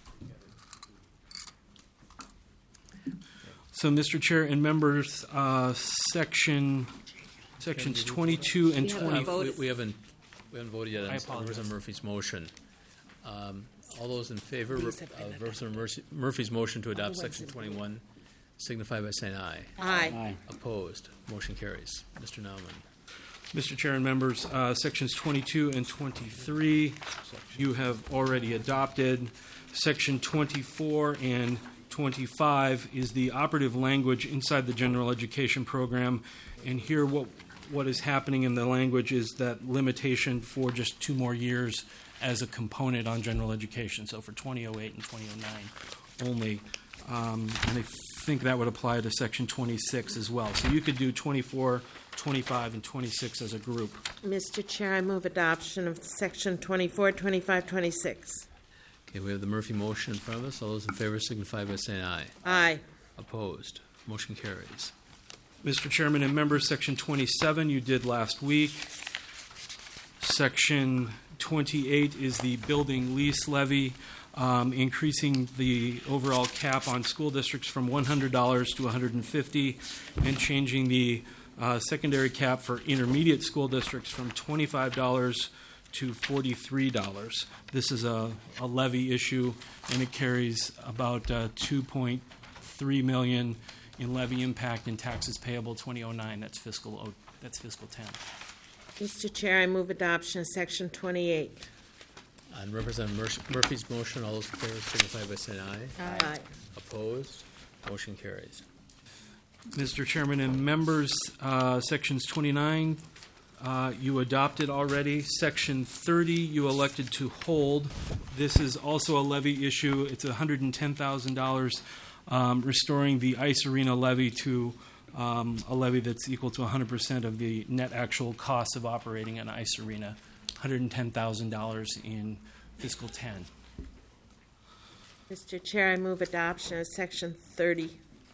So, Mister Chair and members, uh, section sections twenty-two and Uh, twenty. we, we haven't we haven't voted yet I on apologize. Representative Murphy's motion. Um, all those in favor of Representative Murphy- Murphy's motion to adopt section twenty-one signify by saying aye. Aye. Aye. Opposed? Motion carries. Mister Nauman. Mister Chair and members, uh, sections twenty-two and twenty-three you have already adopted. Section twenty-four and twenty-five is the operative language inside the general education program. And here what what is happening in the language is that limitation for just two more years as a component on general education. So for twenty oh eight and twenty oh nine only. Um, and I think that would apply to section twenty-six as well. So you could do twenty-four, twenty-five, and twenty-six as a group. Mister Chair, I move adoption of section twenty-four, twenty-five, twenty-six. Okay, we have the Murphy motion in front of us. All those in favor signify by saying aye. Aye. Opposed? Motion carries. Mister Chairman and members, section twenty-seven you did last week. Section twenty-eight is the building lease levy, um, increasing the overall cap on school districts from one hundred dollars to one hundred fifty dollars and changing the uh, secondary cap for intermediate school districts from twenty-five dollars to forty-three dollars. This is a, a levy issue, and it carries about uh, two point three million dollars in levy impact in taxes payable twenty oh nine. That's fiscal. oh, That's fiscal ten. Mister Chair, I move adoption of section twenty-eight. On Representative Mur- Murphy's motion, all those in favor signify by saying aye. Aye. Opposed? Motion carries. Mister Chairman and members, uh, sections twenty-nine uh, you adopted already. Section thirty you elected to hold. This is also a levy issue. It's one hundred ten thousand dollars, um, restoring the ice arena levy to um, a levy that's equal to one hundred percent of the net actual cost of operating an ice arena, one hundred ten thousand dollars in fiscal ten. Mister Chair, I move adoption of Section thirty.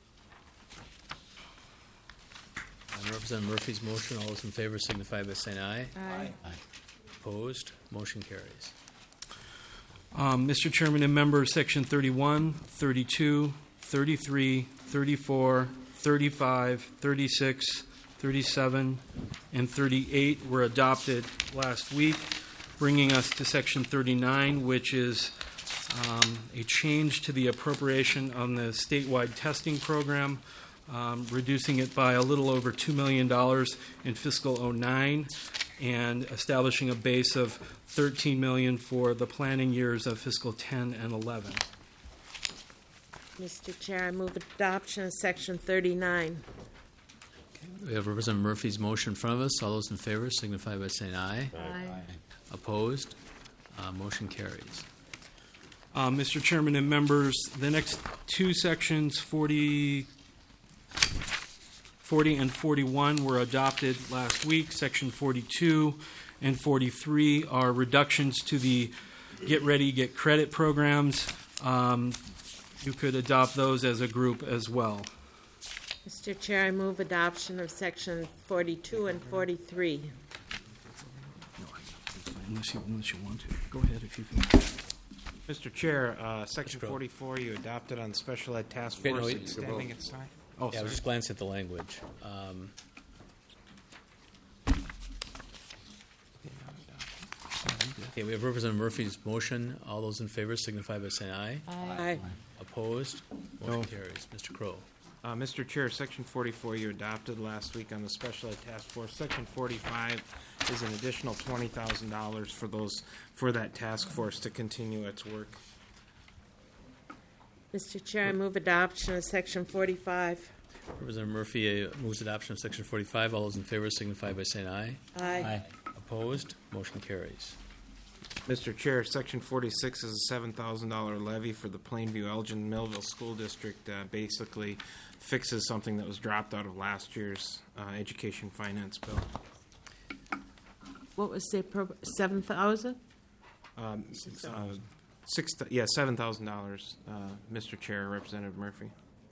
On Representative Murphy's motion, all those in favor signify by saying aye. Aye. Opposed? Motion carries. Um, Mister Chairman and members, Section thirty-one, thirty-two, thirty-three, thirty-four, thirty-five, thirty-six, thirty-seven, and thirty-eight were adopted last week, bringing us to Section thirty-nine, which is um, a change to the appropriation on the statewide testing program, um, reducing it by a little over two million dollars in fiscal oh nine and establishing a base of thirteen million dollars for the planning years of fiscal ten and eleven. Mister Chair, I move adoption of Section thirty-nine. We have Representative Murphy's motion in front of us. All those in favor signify by saying aye. Aye. Opposed? Uh, motion carries. Uh, Mister Chairman and members, the next two sections, forty, forty and forty-one, were adopted last week. Section forty-two and forty-three are reductions to the Get Ready, Get Credit programs. Um, you could adopt those as a group as well. Mister Chair, I move adoption of Section forty-two and forty-three. Unless you, unless you want to. Go ahead if you can. Mister Chair, uh, Section forty-four you adopted on Special Ed Task Okay, no, Force you- extending its time. Oh, Oh, yeah, I sorry. was just glancing at the language. Um, okay, we have Representative Murphy's motion. All those in favor signify by saying aye. Aye. Opposed? Motion No. carries. Mister Crow. Uh, Mister Chair, Section forty-four you adopted last week on the Special Ed Task Force. Section forty-five is an additional twenty thousand dollars for those, for that task force to continue its work. Mister Chair, I move adoption of Section forty-five. Representative Murphy uh, moves adoption of Section forty-five. All those in favor signify by saying aye. Aye. Opposed? Motion carries. Mister Chair, Section forty-six is a seven thousand dollars levy for the Plainview Elgin Millville School District. Uh, basically fixes something that was dropped out of last year's uh, education finance bill. What was the, appro- seven thousand? Um, uh, six, th- yeah, seven thousand dollars, uh, Mister Chair, Representative Murphy.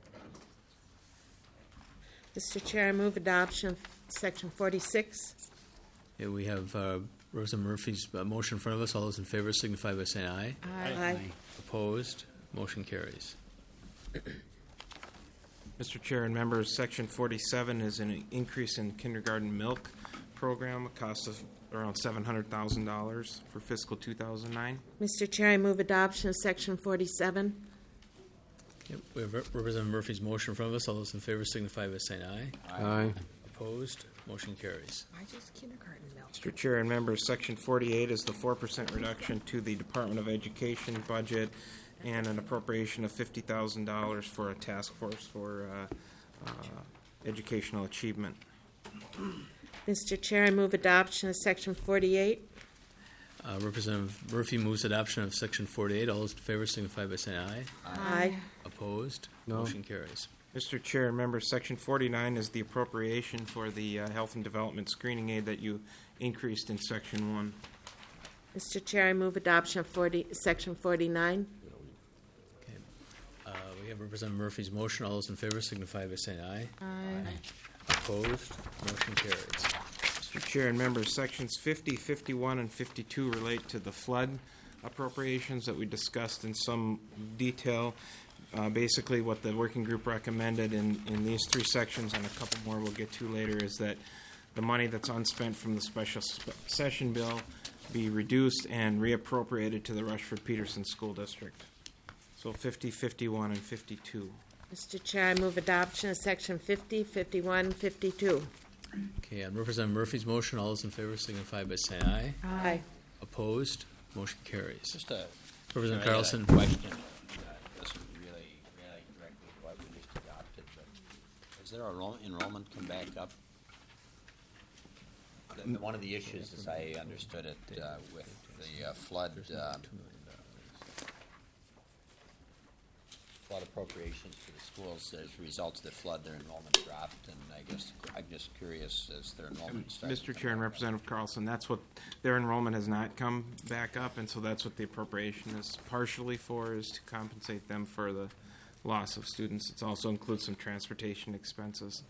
Mister Chair, I move adoption of Section forty-six. Yeah, we have uh, Representative Murphy's uh, motion in front of us. All those in favor signify by saying aye. Aye. Opposed? Motion carries. Mister Chair and members, Section forty-seven is an increase in kindergarten milk program, a cost of around seven hundred thousand dollars for fiscal two thousand nine. Mister Chair, I move adoption of Section forty-seven. Yep, we have Rep- Representative Murphy's motion in front of us. All those in favor signify by saying aye. Aye. Opposed? Motion carries. Why just kindergarten milk? Mister Chair and members, Section forty-eight is the four percent reduction to the Department of Education budget and an appropriation of fifty thousand dollars for a task force for uh, uh, educational achievement. Mister Chair, I move adoption of Section forty-eight. Uh, Representative Murphy moves adoption of Section forty-eight. All those in favor signify by saying aye. Aye. Opposed? No. Motion carries. Mister Chair and members, Section forty-nine is the appropriation for the uh, health and development screening aid that you increased in Section one. Mister Chair, I move adoption of forty, Section forty-nine. Okay. Uh, we have Representative Murphy's motion. All those in favor signify by saying aye. Aye. Opposed? Motion carries. Mister Chair and members, Sections fifty, fifty-one, and fifty-two relate to the flood appropriations that we discussed in some detail. Uh, basically, what the working group recommended in, in these three sections, and a couple more we'll get to later, is that the money that's unspent from the special sp- session bill be reduced and reappropriated to the Rushford-Peterson School District. So fifty, fifty-one, and fifty-two. Mister Chair, I move adoption of Section fifty, fifty-one, fifty-two. Okay, on Representative Murphy's motion, all those in favor signify by saying aye. Aye. Opposed? Motion carries. Just a Representative I got a Carlson. question. Uh, doesn't really relate directly to what we just adopted, but is there a enroll- enrollment come back up? The- the- One of the issues, as I understood it, uh, with the uh, flood uh, flood appropriations for the schools as a result of the flood, their enrollment dropped, and I guess I'm just curious as their enrollment started. Mister Chair and Representative Carlson, that's what, their enrollment has not come back up, and so that's what the appropriation is partially for, is to compensate them for the loss of students. It also includes some transportation expenses.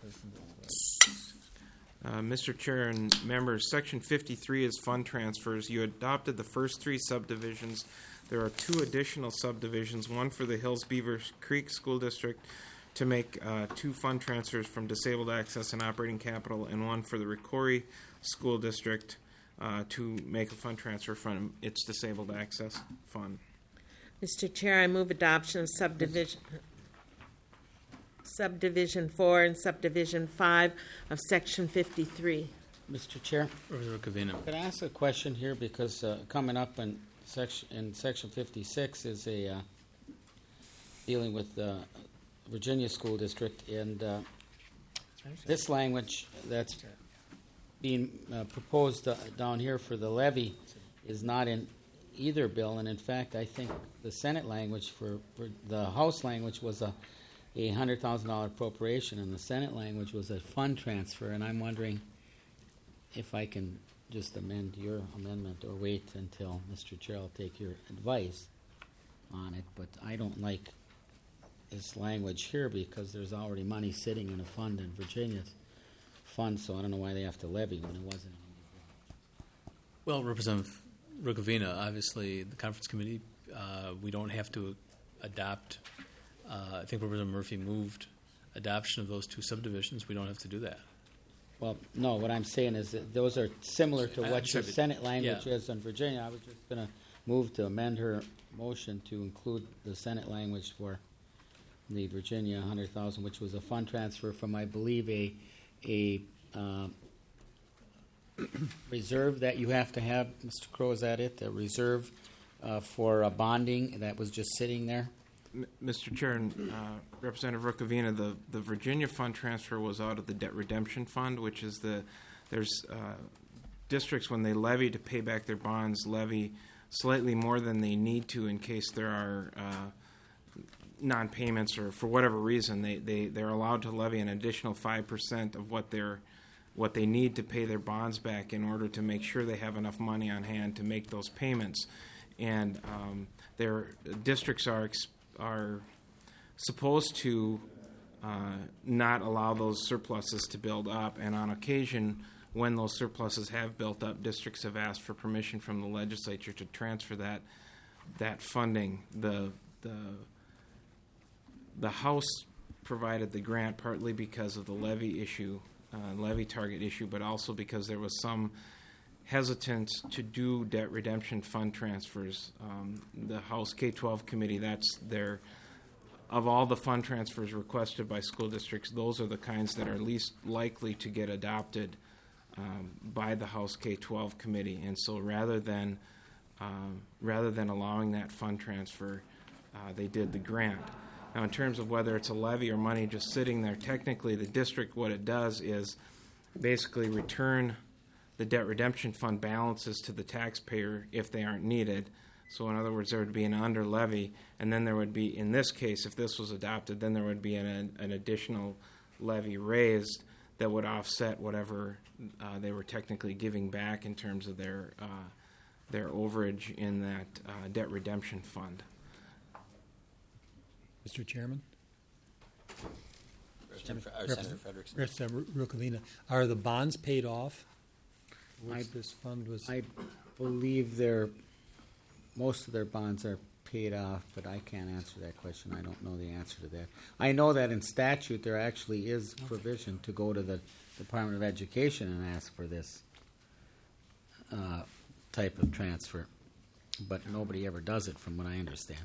Uh, Mister Chair and members, Section fifty-three is fund transfers. You adopted the first three subdivisions. There are two additional subdivisions, one for the Hills Beaver Creek School District to make uh, two fund transfers from disabled access and operating capital, and one for the Ricori School District uh, to make a fund transfer from its disabled access fund. Mister Chair, I move adoption of subdivision, subdivision four and subdivision five of section fifty-three. Mister Chair, Representative Covina. could I ask a question here, because uh, coming up in section, in section fifty-six is a, uh, dealing with uh, Virginia School District, and uh, this language that's being uh, proposed uh, down here for the levy is not in either bill, and in fact, I think the Senate language for, for the House language was a a hundred thousand dollar appropriation, and the Senate language was a fund transfer, and I'm wondering if I can just amend your amendment or wait until Mister Chair will take your advice on it, but I don't like this language here because there's already money sitting in a fund in Virginia's fund, so I don't know why they have to levy when it wasn't. Well, Representative Rukavina, obviously, the conference committee, uh, we don't have to adopt. Uh, I think Representative Murphy moved adoption of those two subdivisions. We don't have to do that. Well, no, what I'm saying is that those are similar to I- what I'm your sorry, Senate language yeah. is in Virginia. I was just going to move to amend her motion to include the Senate language for the Virginia one hundred thousand, which was a fund transfer from, I believe, a a uh, reserve that you have to have. Mister Crow, is that it? A reserve uh, for uh, bonding that was just sitting there. M- Mister Chair and uh, Representative Rukavina, the, the Virginia fund transfer was out of the debt redemption fund, which is the, there's uh, districts, when they levy to pay back their bonds, levy slightly more than they need to in case there are uh, non-payments or for whatever reason. They, they, they're allowed to levy an additional five percent of what they're what they need to pay their bonds back in order to make sure they have enough money on hand to make those payments. And um, their districts are ex- are supposed to uh, not allow those surpluses to build up. And on occasion, when those surpluses have built up, districts have asked for permission from the legislature to transfer that that funding. The the the House provided the grant partly because of the levy issue. Uh, levy target issue, but also because there was some hesitance to do debt redemption fund transfers. Um, the House K twelve committee, that's their, of all the fund transfers requested by school districts, those are the kinds that are least likely to get adopted um, by the House K twelve committee. And so rather than, um, rather than allowing that fund transfer, uh, they did the grant. Now, in terms of whether it's a levy or money just sitting there, technically the district, what it does is basically return the debt redemption fund balances to the taxpayer if they aren't needed. So in other words, there would be an under levy, and then there would be, in this case, if this was adopted, then there would be an, an additional levy raised that would offset whatever uh, they were technically giving back in terms of their, uh, their overage in that uh, debt redemption fund. Mister Chairman? Representative Fre- or Represent- Senator Frederickson. Representative Rukavina, are the bonds paid off? I- Which this fund was. I believe their, most of their bonds are paid off, but I can't answer that question. I don't know the answer to that. I know that in statute, there actually is provision to go to the Department of Education and ask for this uh, type of transfer, but nobody ever does it, from what I understand.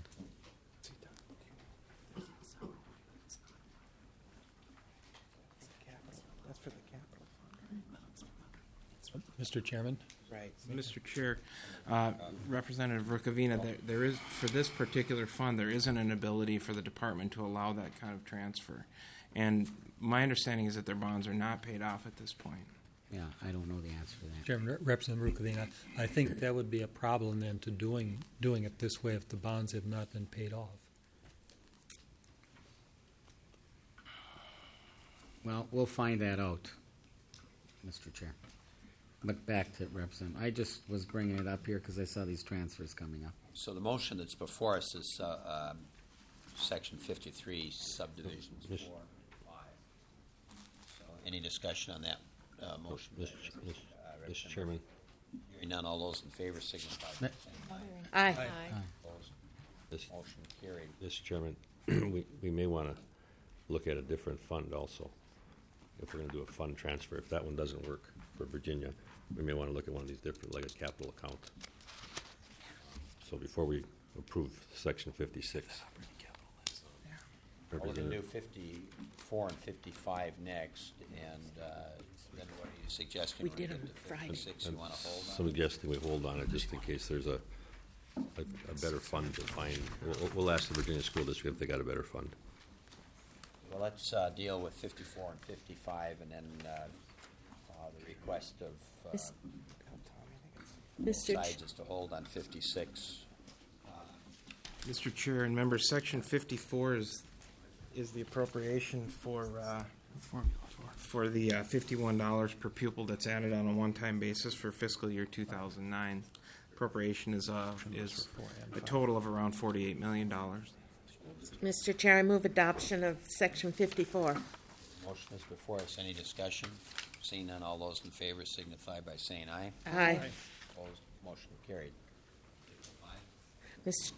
That's for the capital fund. Mister Chairman? Right. Mister Chair, uh, Representative Rukavina, there, there is, for this particular fund, there isn't an ability for the department to allow that kind of transfer. And my understanding is that their bonds are not paid off at this point. Yeah, I don't know the answer to that. Chairman, Re- Representative Rukavina, I think that would be a problem then to doing doing it this way if the bonds have not been paid off. Well, we'll find that out, Mister Chair. But back to Representative, I just was bringing it up here because I saw these transfers coming up. So the motion that's before us is uh, um, Section fifty-three, subdivisions four and five. So any discussion on that uh, motion? Mister Ch- Mister Mister Chairman, Hearing none, all those in favor signify by saying Aye. aye. Opposed? This- Motion carried. Mister Chairman, we, we may want to look at a different fund also. If we're going to do a fund transfer, if that one doesn't work for Virginia, we may want to look at one of these different, like a capital account. So before we approve Section fifty-six. Well, we're going to do fifty-four and fifty-five next, and uh, then what are you suggesting? We when did get them to Friday. fifty-six, you want to hold on? Suggesting we hold on it just in case there's a, a, a better fund to find. We'll, we'll ask the Virginia School District if they got a better fund. Well, let's uh, deal with fifty-four and fifty-five, and then uh, uh, the request of uh, Mis- both Mister Ch- sides is to hold on fifty-six. Mister Chair and members, Section fifty-four is is the appropriation for uh, for the uh, fifty-one dollars per pupil that's added on a one-time basis for fiscal year two thousand nine. Appropriation is uh, is a total of around forty-eight million dollars. Mister Chair, I move adoption of Section fifty-four. Motion is before us. Any discussion? Seeing none, all those in favor signify by saying aye. Aye. Opposed? Motion carried. Mister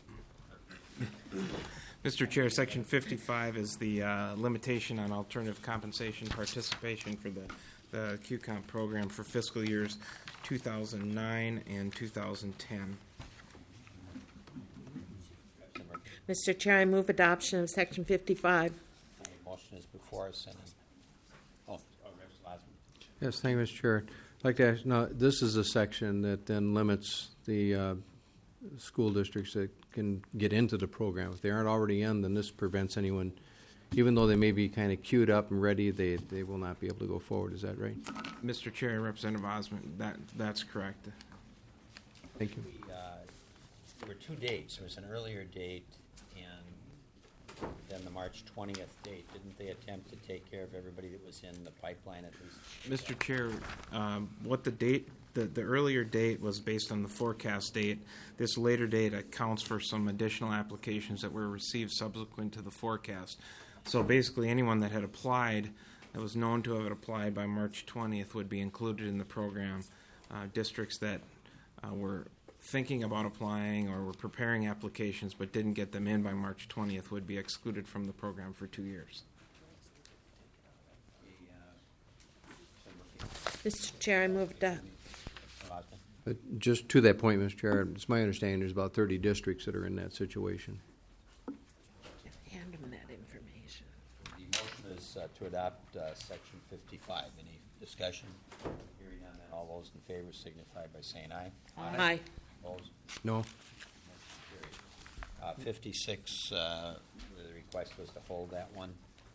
Mister Chair, Section fifty-five is the uh, limitation on alternative compensation participation for the, the Q COMP program for fiscal years two thousand nine and two thousand ten. Mister Chair, I move adoption of Section fifty-five. Motion is before us. And oh, oh, Representative Osmond. Yes, thank you, Mister Chair. I'd like to ask, now, this is a section that then limits the uh, school districts that can get into the program. If they aren't already in, then this prevents anyone, even though they may be kind of queued up and ready, they, they will not be able to go forward. Is that right? Mister Chair, Representative Osmond, that that's correct. Thank you. We, uh, there were two dates. There was an earlier date and then the March twentieth date. Didn't they attempt to take care of everybody that was in the pipeline at least? Mister Chair, um, what the date, the, the earlier date was based on the forecast date. This later date accounts for some additional applications that were received subsequent to the forecast. So basically, anyone that had applied, that was known to have applied by March twentieth, would be included in the program. Uh, districts that uh, were thinking about applying or were preparing applications but didn't get them in by March twentieth would be excluded from the program for two years. Mister Chair, I move that. But just to that point, Mister Chair, it's my understanding there's about thirty districts that are in that situation. Hand them that information. The motion is uh, to adopt uh, Section fifty-five. Any discussion? Hearing none, then all those in favor signify by saying aye. Aye. Aye. Opposed? No. Motion carried. Uh, fifty-six, uh, the request was to hold that one.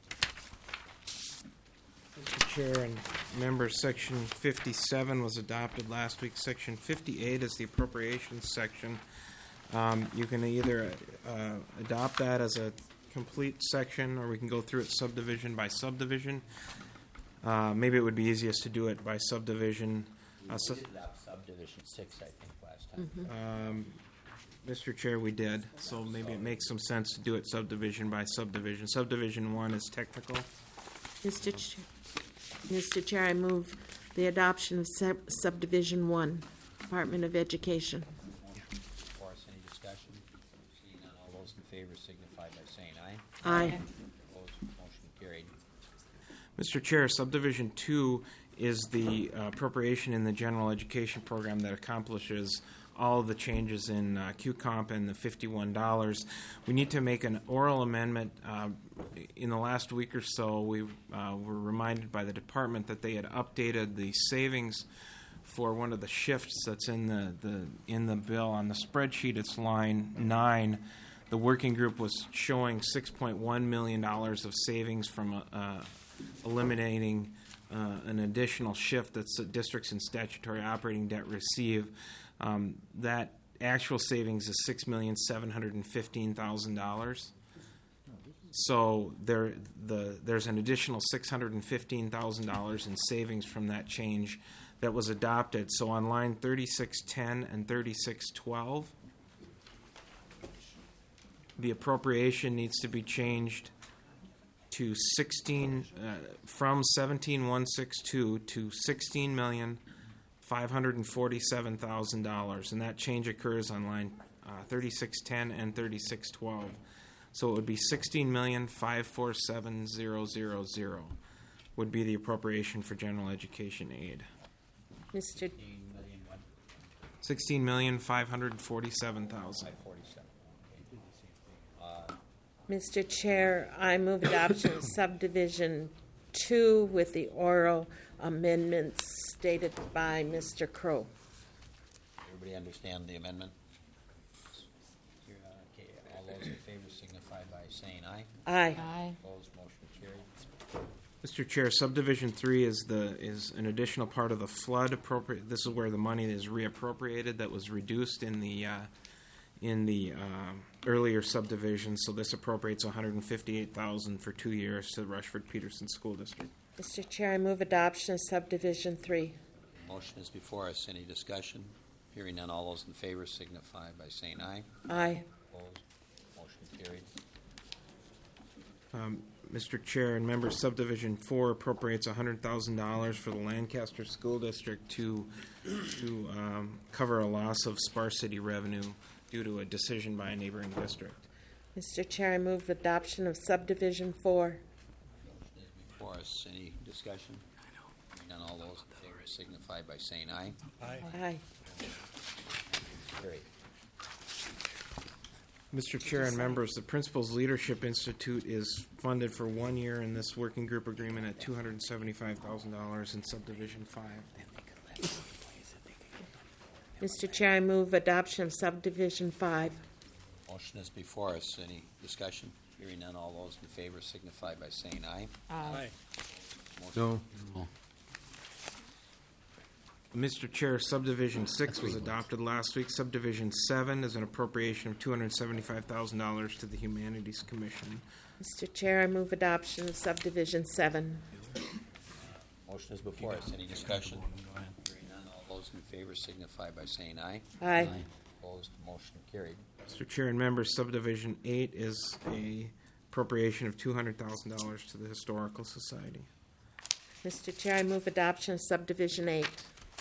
Mister Chair and members, Section fifty-seven was adopted last week. Section fifty-eight is the appropriations section. Um, you can either uh, adopt that as a complete section, or we can go through it subdivision by subdivision. Uh, maybe it would be easiest to do it by subdivision. Uh, We so, did adopt subdivision six, I think, last time. um, Mister Chair, we did. So maybe it makes some sense to do it subdivision by subdivision. Subdivision one is technical. Mister Chair, Mister Chair, I move the adoption of sub- subdivision one, Department of Education. For us, any discussion? Seeing none, all those in favor signify by saying aye. Aye. Opposed? Motion carried. Mister Chair, subdivision two is the uh, appropriation in the general education program that accomplishes all of the changes in uh, Q COMP and the fifty-one dollars. We need to make an oral amendment. Uh, in the last week or so, we uh, were reminded by the department that they had updated the savings for one of the shifts that's in the, the in the bill. On the spreadsheet, it's line nine. The working group was showing six point one million dollars of savings from uh, eliminating uh, an additional shift that districts in statutory operating debt receive. Um, that actual savings is six million seven hundred and fifteen thousand dollars. So there, the there's an additional six hundred and fifteen thousand dollars in savings from that change that was adopted. So on line thirty-six ten and thirty-six twelve, the appropriation needs to be changed to sixteen uh, from seventeen one six two to sixteen million five hundred and forty-seven thousand dollars, and that change occurs on line uh, thirty-six ten and thirty-six twelve. So it would be sixteen million five four seven zero zero zero would be the appropriation for general education aid. Mister Sixteen million five hundred forty-seven thousand. Mister Chair, I move adoption of subdivision two with the oral amendments stated by Mister Crow. Everybody understand the amendment? Here, uh, okay, all those in favor signify by saying aye. Aye. Aye. Opposed, motion carried. Mister Chair, subdivision three is the is an additional part of the flood appropriate. This is where the money is reappropriated that was reduced in the uh, in the uh, earlier subdivision. So this appropriates one hundred and fifty-eight thousand for two years to the Rushford Peterson School District. Mister Chair, I move adoption of subdivision three. Motion is before us. Any discussion? Hearing none, all those in favor signify by saying aye. Aye. Opposed, motion carried. Um, Mister Chair and members, subdivision four appropriates one hundred thousand dollars for the Lancaster School District to to um, cover a loss of sparsity revenue due to a decision by a neighboring district. Mister Chair, I move adoption of subdivision four. Motion is before us. Any discussion? Hearing none, all those in favor signify by saying aye. Aye. Aye. Carried. Mister Chair and members, the Principals Leadership Institute is funded for one year in this working group agreement at two hundred seventy-five thousand dollars in subdivision five. Mister Chair, I move adoption of subdivision five. Motion is before us. Any discussion? Hearing none, all those in favor signify by saying aye. Aye. Motion No. Mister Chair, subdivision six was adopted last week. Subdivision seven is an appropriation of two hundred seventy-five thousand dollars to the Humanities Commission. Mister Chair, I move adoption of subdivision seven. Motion is before us. Any discussion? Hearing none, all those in favor signify by saying aye. Aye. Opposed, motion carried. Mister Chair and members, subdivision eight is a appropriation of two hundred thousand dollars to the Historical Society. Mister Chair, I move adoption of subdivision eight.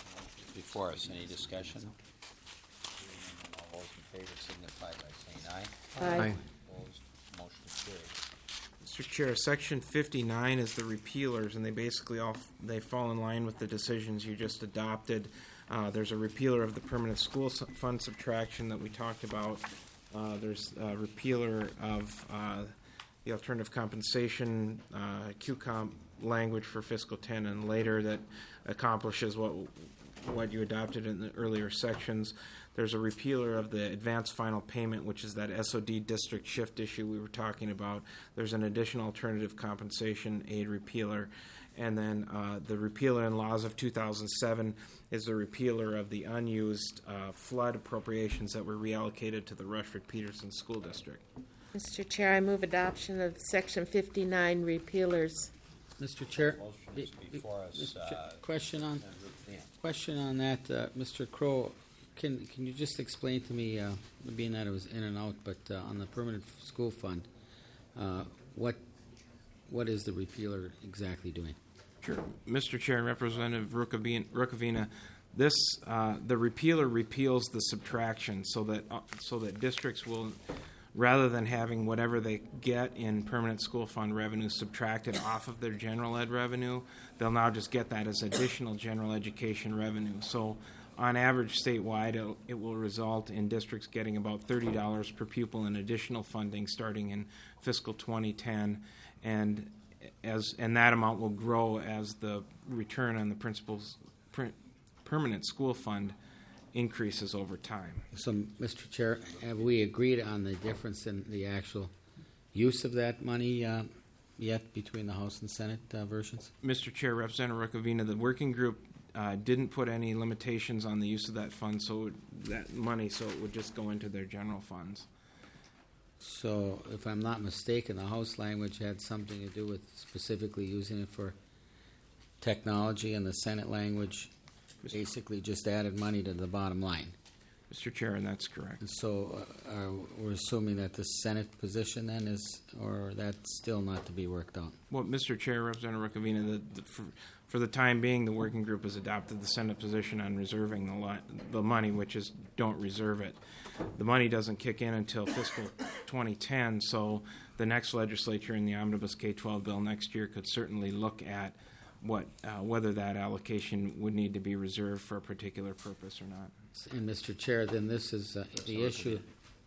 Before us, any discussion? Hearing none, all those in favor signify by saying aye. Aye. Opposed, motion carried. Mister Chair, section fifty-nine is the repealers, and they basically all, they fall in line with the decisions you just adopted. Uh, there's a repealer of the permanent school su- fund subtraction that we talked about. Uh, there's a repealer of uh, the alternative compensation uh, Q COMP language for fiscal ten and later that accomplishes what what you adopted in the earlier sections. There's a repealer of the advanced final payment, which is that S O D district shift issue we were talking about. There's an additional alternative compensation aid repealer. And then uh, the repealer in laws of two thousand seven is the repealer of the unused uh, flood appropriations that were reallocated to the Rushford Peterson School District. Mister Chair, I move adoption of section fifty-nine repealers. Mister Chair, Motion be- is be- before us. Mister uh, Chair, question on, yeah. question on that, uh, Mister Crow, can, can you just explain to me, uh, being that it was in and out, but uh, on the permanent school fund, uh, what, what is the repealer exactly doing? Sure. Mister Chair and Representative Rukavina, Rukavina, this uh, the repealer repeals the subtraction so that uh, so that districts will, rather than having whatever they get in permanent school fund revenue subtracted off of their general ed revenue, they'll now just get that as additional general education revenue. So on average statewide, it'll, it will result in districts getting about thirty dollars per pupil in additional funding starting in fiscal twenty ten, and as and that amount will grow as the return on the principal's per, permanent school fund increases over time. So, Mister Chair, have we agreed on the difference in the actual use of that money uh, yet between the House and Senate uh, versions? Mister Chair, Representative Rukavina, the working group uh, didn't put any limitations on the use of that fund, so it, that money, so it would just go into their general funds. So, if I'm not mistaken, the House language had something to do with specifically using it for technology, and the Senate language basically just added money to the bottom line. Mister Chair, and that's correct. And so, uh, are, we're assuming that the Senate position then is, or that's still not to be worked out? Well, Mister Chair, Representative Rukavina, the, the, for, for the time being, the working group has adopted the Senate position on reserving the, li- the money, which is don't reserve it. The money doesn't kick in until fiscal twenty ten, so the next legislature in the Omnibus K twelve bill next year could certainly look at what uh, whether that allocation would need to be reserved for a particular purpose or not. And Mister Chair, then this is uh, the issue.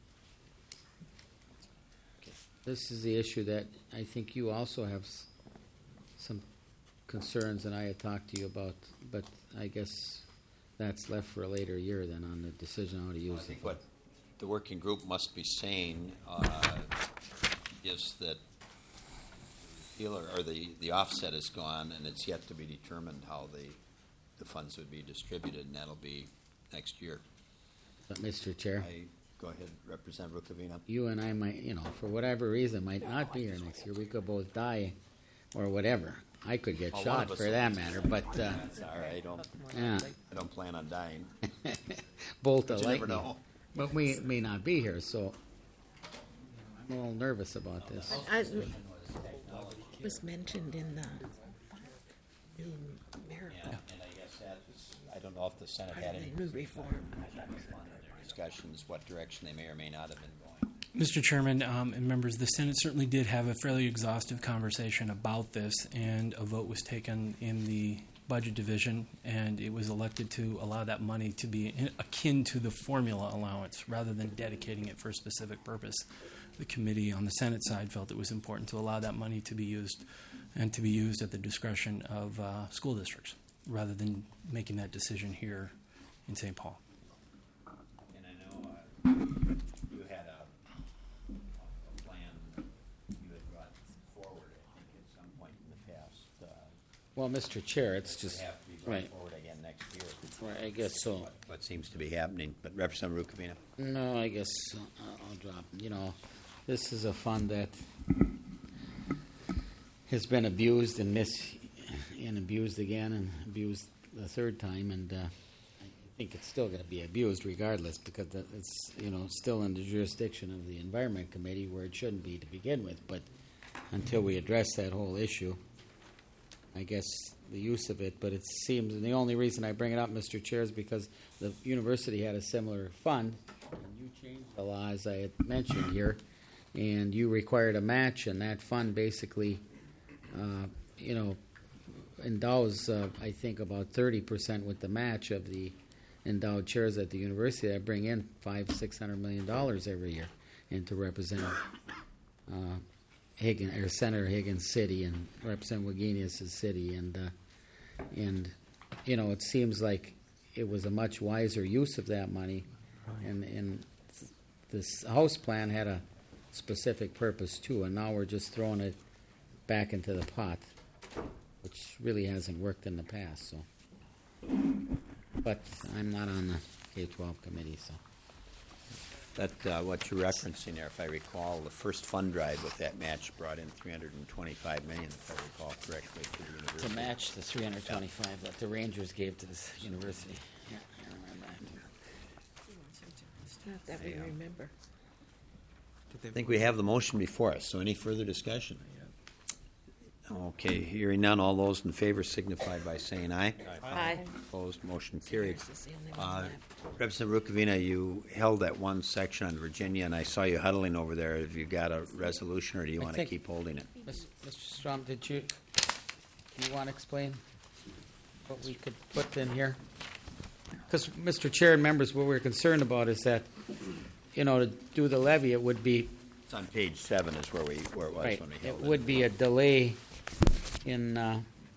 This is the issue that I think you also have s- some concerns, and I had talked to you about, but I guess that's left for a later year then on the decision on how to use I think it. what the working group must be saying uh, is that dealer or the, the offset is gone, and it's yet to be determined how the the funds would be distributed, and that'll be next year. But Mister Chair, I, go ahead, Representative Rukavina. you and I might, you know, for whatever reason, might not be here next year. We could both die, or whatever. I could get Well, one shot of us for will. that matter. But uh, That's all right. I don't. yeah, I don't plan on dying. bolt But of you never lightning. know. But we may not be here, so I'm a little nervous about this. I, it was mentioned in the new Miracle. Yeah, and I guess that is, I don't know if the Senate had any New reform. discussions, what direction they may or may not have been going. Mister Chairman um, and members, the Senate certainly did have a fairly exhaustive conversation about this, and a vote was taken in the Budget Division, and it was elected to allow that money to be in, akin to the formula allowance rather than dedicating it for a specific purpose. The committee on the Senate side felt it was important to allow that money to be used and to be used at the discretion of uh, school districts rather than making that decision here in Saint Paul. And I know uh, you had a, a plan you had brought forward, I think, at some point in the past. Uh, Well, Mister Chair, it's would just have to be brought right. forward again next year. Right, I guess so. What, what seems to be happening, but Representative Rukavina. No, I guess I'll, I'll drop. You know, this is a fund that has been abused and mis and abused again and abused the third time, and uh, I think it's still going to be abused regardless because that- it's you know still in the jurisdiction of the Environment Committee where it shouldn't be to begin with. But until we address that whole issue, I guess the use of it, but it seems, and the only reason I bring it up, Mister Chair, is because the university had a similar fund, and you changed the law, as I had mentioned here, and you required a match, and that fund basically, uh, you know, endows, uh, I think, about thirty percent with the match of the endowed chairs at the university that bring in five, six hundred million dollars every year, and to represent uh, Higgins, or Senator Higgins' city and Representative Wagenius' city, and uh, and you know it seems like it was a much wiser use of that money, and and this House plan had a specific purpose too, and now we're just throwing it back into the pot, which really hasn't worked in the past. So, but I'm not on the K twelve committee, so. That uh, what you're referencing there, if I recall, the first fund drive with that match brought in three hundred twenty-five million dollars, if I recall correctly, for the university. To match the three hundred twenty-five that the Rangers gave to this university. Yeah, I remember that. It's not that we remember. I think we have the motion before us, so any further discussion? Okay, hearing none, all those in favor signify by saying aye. Aye. Opposed, motion carried. This is the only one Uh, left. Representative Rukavina, you held that one section on Virginia, and I saw you huddling over there. Have you got a resolution, or do you I want to think- keep holding it? Mister Strom, did you, do you want to explain what we could put in here? Because, Mister Chair and members, what we're concerned about is that, you know, to do the levy, it would be, It's on page seven is where we, where it was right, when we it held it. would be a delay in, uh,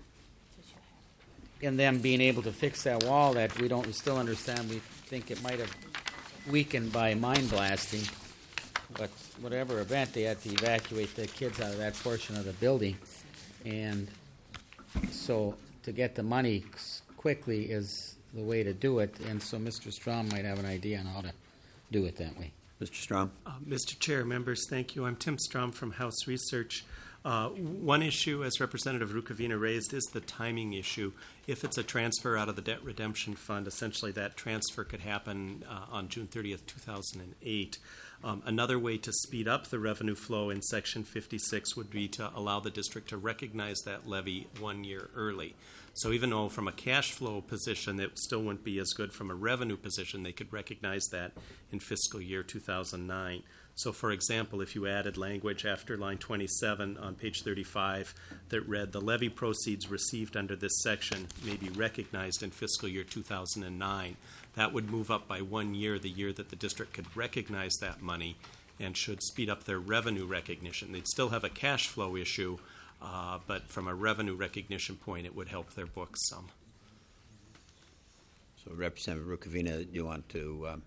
in them being able to fix that wall that we don't, we still understand, we think it might have weakened by mine blasting. But whatever event, they had to evacuate the kids out of that portion of the building. And so to get the money s- quickly is the way to do it. And so Mister Strom might have an idea on how to do it that way. Mister Strom? Uh, Mister Chair, members, thank you. I'm Tim Strom from House Research. Uh, one issue, as Representative Rukavina raised, is the timing issue. If it's a transfer out of the debt redemption fund, essentially that transfer could happen uh, on June thirtieth, two thousand eight. Um, another way to speed up the revenue flow in Section fifty-six would be to allow the district to recognize that levy one year early. So even though from a cash flow position it still wouldn't be as good from a revenue position, they could recognize that in fiscal year two thousand nine. So, for example, if you added language after line twenty-seven on page thirty-five that read, the levy proceeds received under this section may be recognized in fiscal year two thousand nine, that would move up by one year the year that the district could recognize that money and should speed up their revenue recognition. They'd still have a cash flow issue, uh, but from a revenue recognition point, it would help their books some. So, Representative Rukavina, you want to? Um,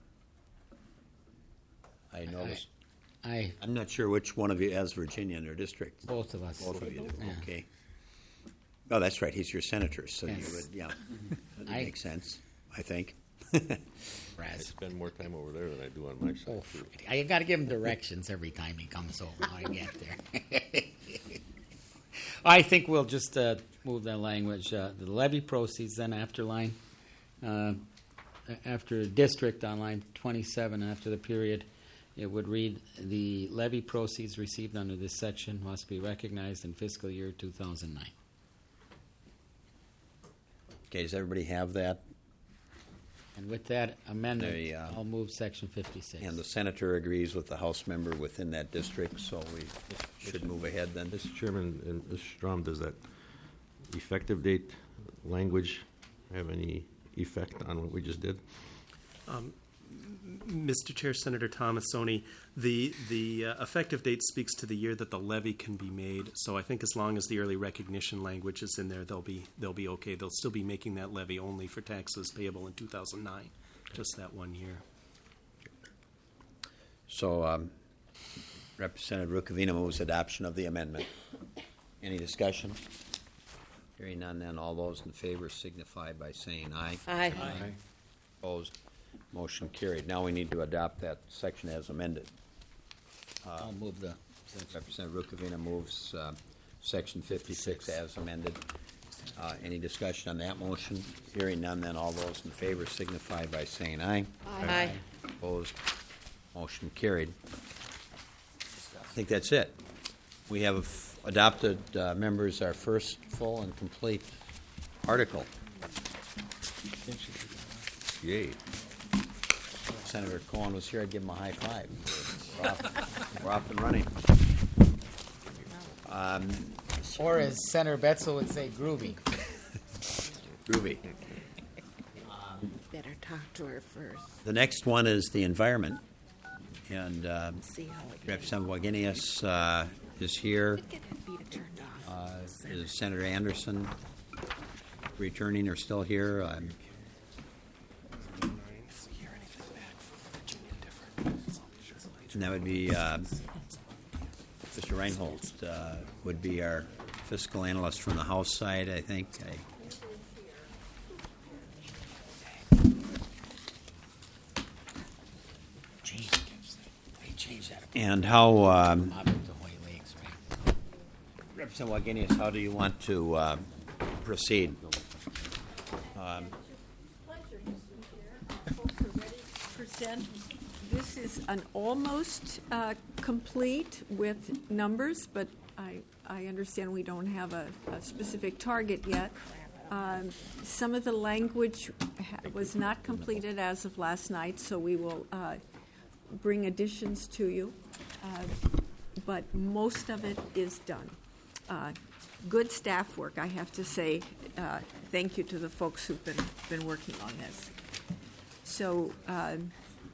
I noticed. I, I'm not sure which one of you has Virginia in their district. Both of us. Both of you do. Yeah. Okay. Oh, that's right. He's your senator, so Yes. you would, yeah. That I- makes sense, I think. I spend more time over there than I do on my side. Oh, too. I got to give him directions every time he comes over when I get there. I think we'll just uh, move that language. Uh, the levy proceeds then after line, uh, after district on line twenty-seven, after the period, it would read, the levy proceeds received under this section must be recognized in fiscal year two thousand nine. Okay, does everybody have that? And with that amendment, They, uh, I'll move section fifty-six. And the senator agrees with the House member within that district, so we should move ahead then. Mister Chairman, and Mister Strom, does that effective date language have any effect on what we just did? Um, Mister Chair, Senator Thomasoni, the the uh, effective date speaks to the year that the levy can be made. So I think as long as the early recognition language is in there, they'll be they'll be okay. They'll still be making that levy only for taxes payable in two thousand nine, just that one year. So, um, Representative Rukavina moves adoption of the amendment. Any discussion? Hearing none, then all those in favor signify by saying aye. Aye. Aye. Opposed? Motion carried. Now we need to adopt that section as amended. Uh, I'll move the. Representative Rukavina moves uh, section fifty-six as amended. Uh, any discussion on that motion? Hearing none, then all those in favor signify by saying aye. Aye. Aye. Opposed? Motion carried. I think that's it. We have adopted, uh, members, our first full and complete article. Yay. Senator Cohen was here, I'd give him a high five. We're off, we're off and running. Um, Or as Senator Betzel would say, groovy. Groovy. Better talk to her first. The next one is the environment. And uh, See how it goes. Representative Wagenius uh, is here. Get that beat turned off. Uh, is Senator Anderson returning or still here? Um, and that would be uh, Mister Reinhold uh, would be our fiscal analyst from the House side, I think. I, And how, um, Representative Wagenius, how do you want to uh, proceed? Um, Present. This is an almost uh, complete with numbers, but I, I understand we don't have a, a specific target yet. Um, some of the language ha- was not completed as of last night, so we will uh, bring additions to you. Uh, but most of it is done. Uh, good staff work, I have to say. Uh, thank you to the folks who've been been working on this. So. Um,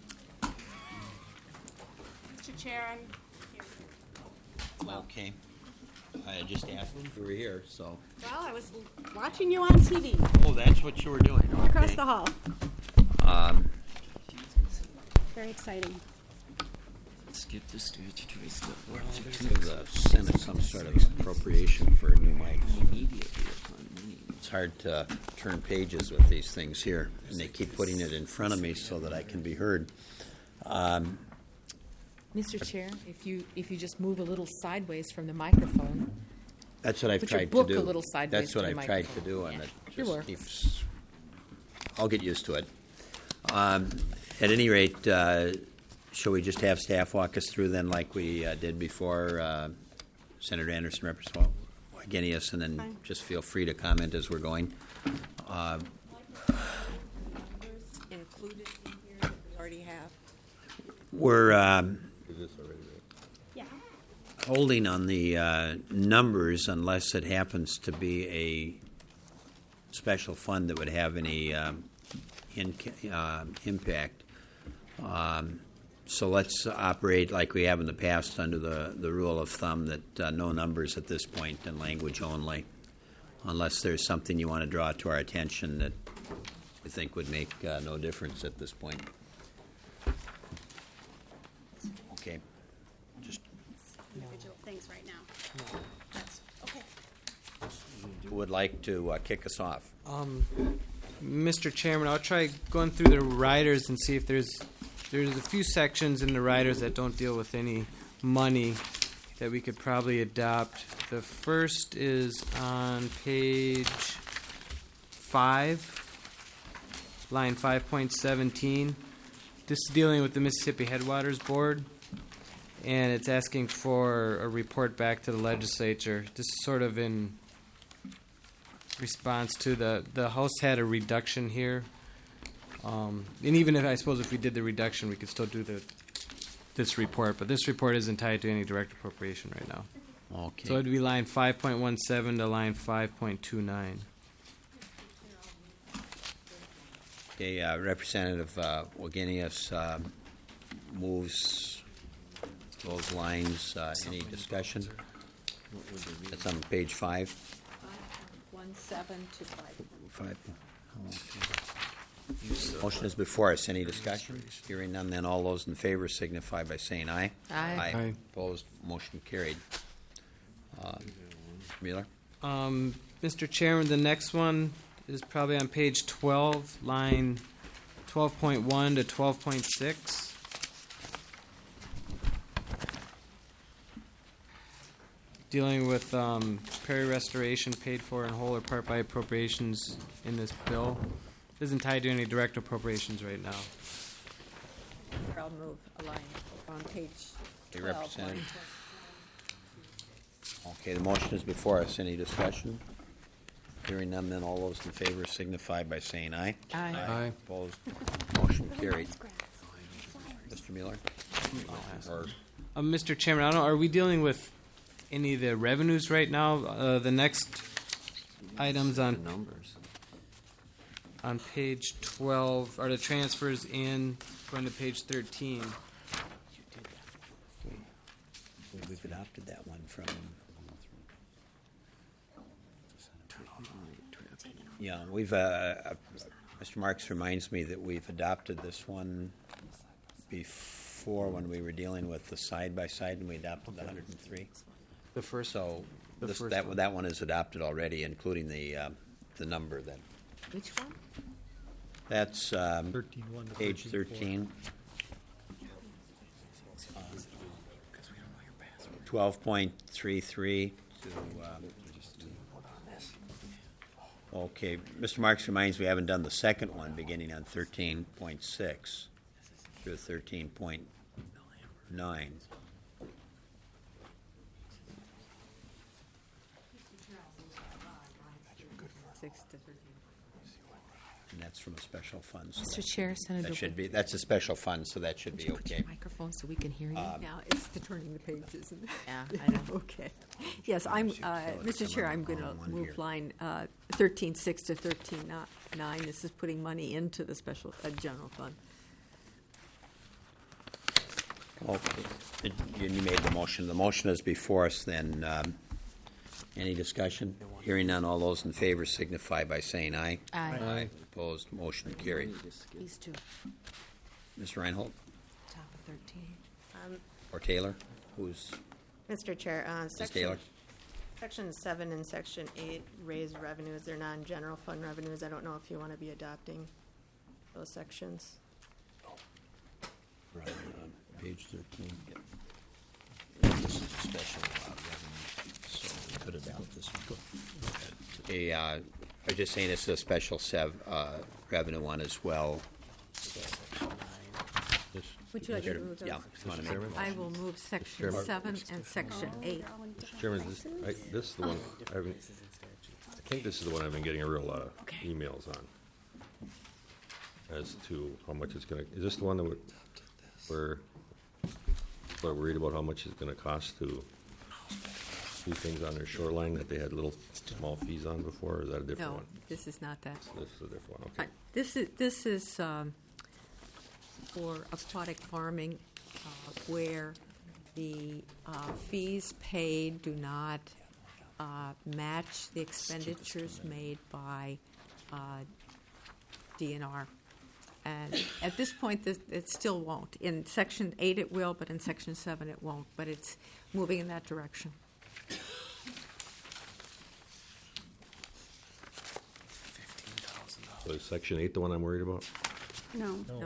Mister Chair, I'm here. okay. I just asked if you were here, so. Well, I was watching you on T V Oh, that's what you were doing. across Okay. the hall. Um, Very exciting. Skip the statutory stuff. give the Senate some sort of appropriation for new mics. It's hard to turn pages with these things here, and they keep putting it in front of me so that I can be heard. Um, Mister Chair, if you, if you just move a little sideways from the microphone. That's what I've Put your tried to book do. a little sideways That's what to the I've tried to microphone. do, and Yeah. it It just works. keeps, I'll get used to it. Um, At any rate, uh, shall we just have staff walk us through then like we uh, did before? uh, Senator Anderson, Representative Wagenius, and then Fine. just feel free to comment as we're going. Uh, Included in here that we already have. We're um, Yeah. holding on the uh, numbers unless it happens to be a special fund that would have any um, in, uh, impact. Um, so let's operate like we have in the past under the, the rule of thumb that uh, no numbers at this point and language only, unless there's something you want to draw to our attention that we think would make uh, no difference at this point. Okay. Just Individual things right now. That's okay. who would like to uh, kick us off? Um, Mister Chairman, I'll try going through the riders and see if there's there's a few sections in the riders that don't deal with any money that we could probably adopt. The first is on page five, line five point seventeen. This is dealing with the Mississippi Headwaters Board, and it's asking for a report back to the legislature. This is sort of in response to the the House had a reduction here, um, and even if I suppose if we did the reduction, we could still do the this report. But this report isn't tied to any direct appropriation right now. Okay. So it'd be line five point one seven to line five point two nine. Okay, uh, Representative uh, Wagenius um, moves those lines. Uh, any discussion? That's on page five. One seven to five. Five. Oh, okay. Motion is before us. Any discussion? Hearing none, then all those in favor signify by saying aye. Aye. Aye. Opposed? Motion carried. Uh, Mueller? Um, Mister Chairman, the next one is probably on page twelve, line twelve point one to twelve point six. Dealing with um, prairie restoration paid for in whole or part by appropriations in this bill. Isn't tied to any direct appropriations right now. I'll move a line on page Okay, twelve. Representative. Okay, the motion is before us. Any discussion? Hearing none, then all those in favor signify by saying aye. Aye. Aye. Opposed? Motion carried. Mister Mueller? Or Uh, Mister Chairman, I don't know, are we dealing with any of the revenues right now? Uh, the next items on Numbers. on page twelve are the transfers in, going to page thirteen. we've adopted that one from. Yeah, we've, uh, uh, Mister Marks reminds me that we've adopted this one before when we were dealing with the side-by-side, and we adopted the one hundred and three. The first. So The this, first that, one. that one is adopted already, including the, uh, the number that, Which one? that's um, Thirteen one to page thirteen thirteen. Twelve point three three to, um, okay, Mister Marks reminds me we haven't done the second one, beginning on thirteen point six through thirteen point nine. Six to thirteen. And that's from a special fund. so Mister that- Chair, Senator. That should be, that's a special fund, so that should Would be you put okay. your microphone so we can hear you? Now, it's the turning the pages. and- Yeah, I know. Okay. Yes, I'm, uh, Mister Chair, I'm going to on one move here. line uh, thirteen six to thirteen nine. This is putting money into the special, uh, general fund. Okay, Did- you you made the motion. The motion is before us, then, um, any discussion? Hearing none, all those in favor signify by saying aye. Aye. Aye. Opposed, motion carried. These two, Mister Reinhold top of thirteen. Um, or Taylor, who's, Mister Chair, uh, Miz section, Taylor? section seven and section eight raise revenues. They're non-general fund revenues. I don't know if you want to be adopting those sections. We're on, um, page thirteen. This is a special uh, revenue, so we could adopt this one. A, uh, I was just saying this is a special sev, uh, revenue one as well. So, Would you like me to move those? Yeah. if you wanna make- I will move section Chairman. seven and section eight. Mister Chairman, this, I, this is the one, I haven't, I think this is the one I've been getting a real lot of emails on. As to how much it's gonna, is this the one that would, where, people are worried about how much it's gonna cost to do things on their shoreline that they had little small fees on before, or is that a different No, one? this is not that. This is a different one, Uh, okay. This is, this is um, for aquatic farming uh, where the uh, fees paid do not uh, match the expenditures made by uh, D N R. And at this point, this, it still won't. In section eight it will, but in section seven it won't. But it's moving in that direction. So is section eight the one I'm worried about? No. No.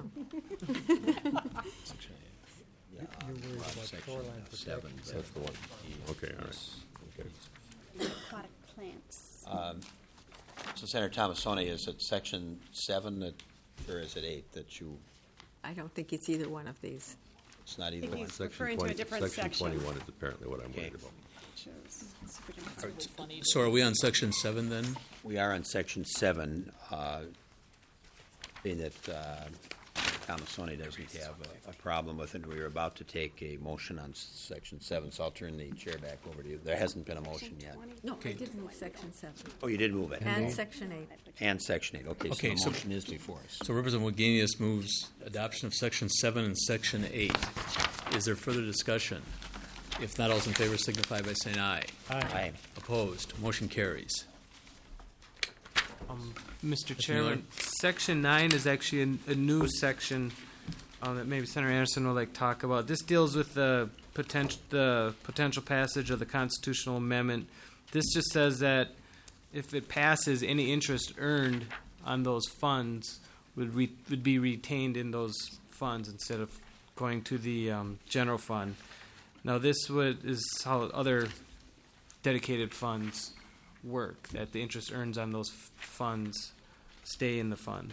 Yeah, we're on section seven. That's the one. Okay, all right. Okay. Aquatic plants. Um, So Senator Thomasoni, is it section seven that, or is it eight that you, I don't think it's either one of these. it's not I either think one? he's referring to a different Section section. twenty-one is apparently what I'm worried about. So are we on section seven then? We are on section seven, uh, being that uh, Thomasoni doesn't have a, a problem with it. We were about to take a motion on s- section seven, so I'll turn the chair back over to you. There hasn't been a motion yet. No, I did move section seven. Oh, you did move it? And section eight. And section eight, okay, so Okay, the so- motion is before us. So Representative Wagenius moves adoption of section seven and section eight. Is there further discussion? If not, all those in favor signify by saying aye. Aye. Opposed? Motion carries. Um, Mister Mister Chairman, section nine is actually a, a new section um, that maybe Senator Anderson would like to talk about. This deals with the potential the potential passage of the constitutional amendment. This just says that if it passes, any interest earned on those funds would re, would be retained in those funds instead of going to the um, general fund. Now, this would is how other dedicated funds work, that the interest earned on those f- funds stay in the fund.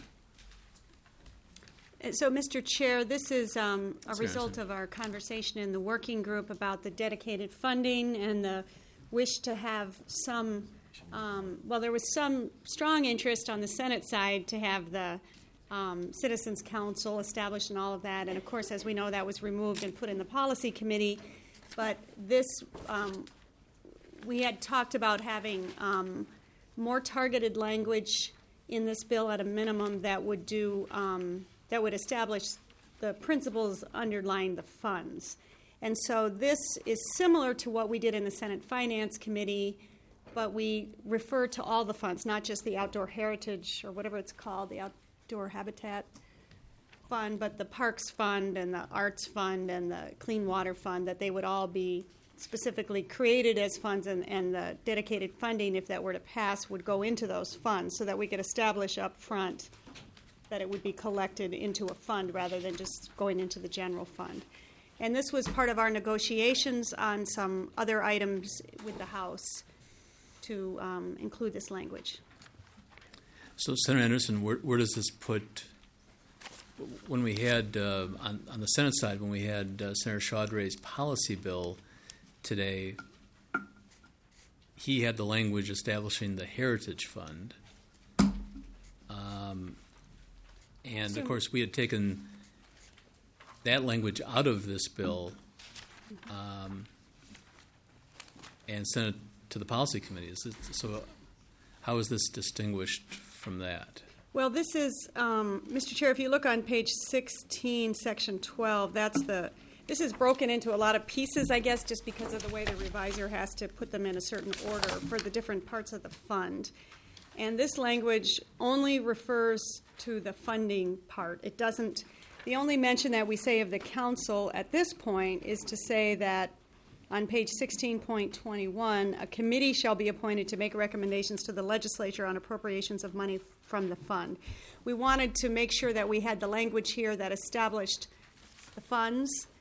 Uh, So, Mister Chair, this is um, a Yes, result of our conversation in the working group about the dedicated funding and the wish to have some, um, well, there was some strong interest on the Senate side to have the um, Citizens Council established and all of that. And, of course, as we know, that was removed and put in the Policy Committee. But this, um, we had talked about having um, more targeted language in this bill at a minimum that would do um, that would establish the principles underlying the funds. And so this is similar to what we did in the Senate Finance Committee, but we refer to all the funds, not just the outdoor heritage or whatever it's called, the outdoor habitat fund, but the Parks Fund and the Arts Fund and the Clean Water Fund, that they would all be specifically created as funds, and, and the dedicated funding, if that were to pass, would go into those funds so that we could establish up front that it would be collected into a fund rather than just going into the general fund. And this was part of our negotiations on some other items with the House to um, include this language. So, Senator Anderson, where, where does this put, when we had, uh, on, on the Senate side, when we had uh, Senator Chaudhry's policy bill today, he had the language establishing the Heritage Fund. Um, and, So- of course, we had taken that language out of this bill um, and sent it to the Policy Committee. Is it, so how is this distinguished from that? Well, this is, um, Mister Chair, if you look on page sixteen, section twelve, that's the, this is broken into a lot of pieces, I guess, just because of the way the reviser has to put them in a certain order for the different parts of the fund. And this language only refers to the funding part. It doesn't, the only mention that we say of the council at this point is to say that on page sixteen point twenty-one, a committee shall be appointed to make recommendations to the legislature on appropriations of money from the fund. We wanted to make sure that we had the language here that established the funds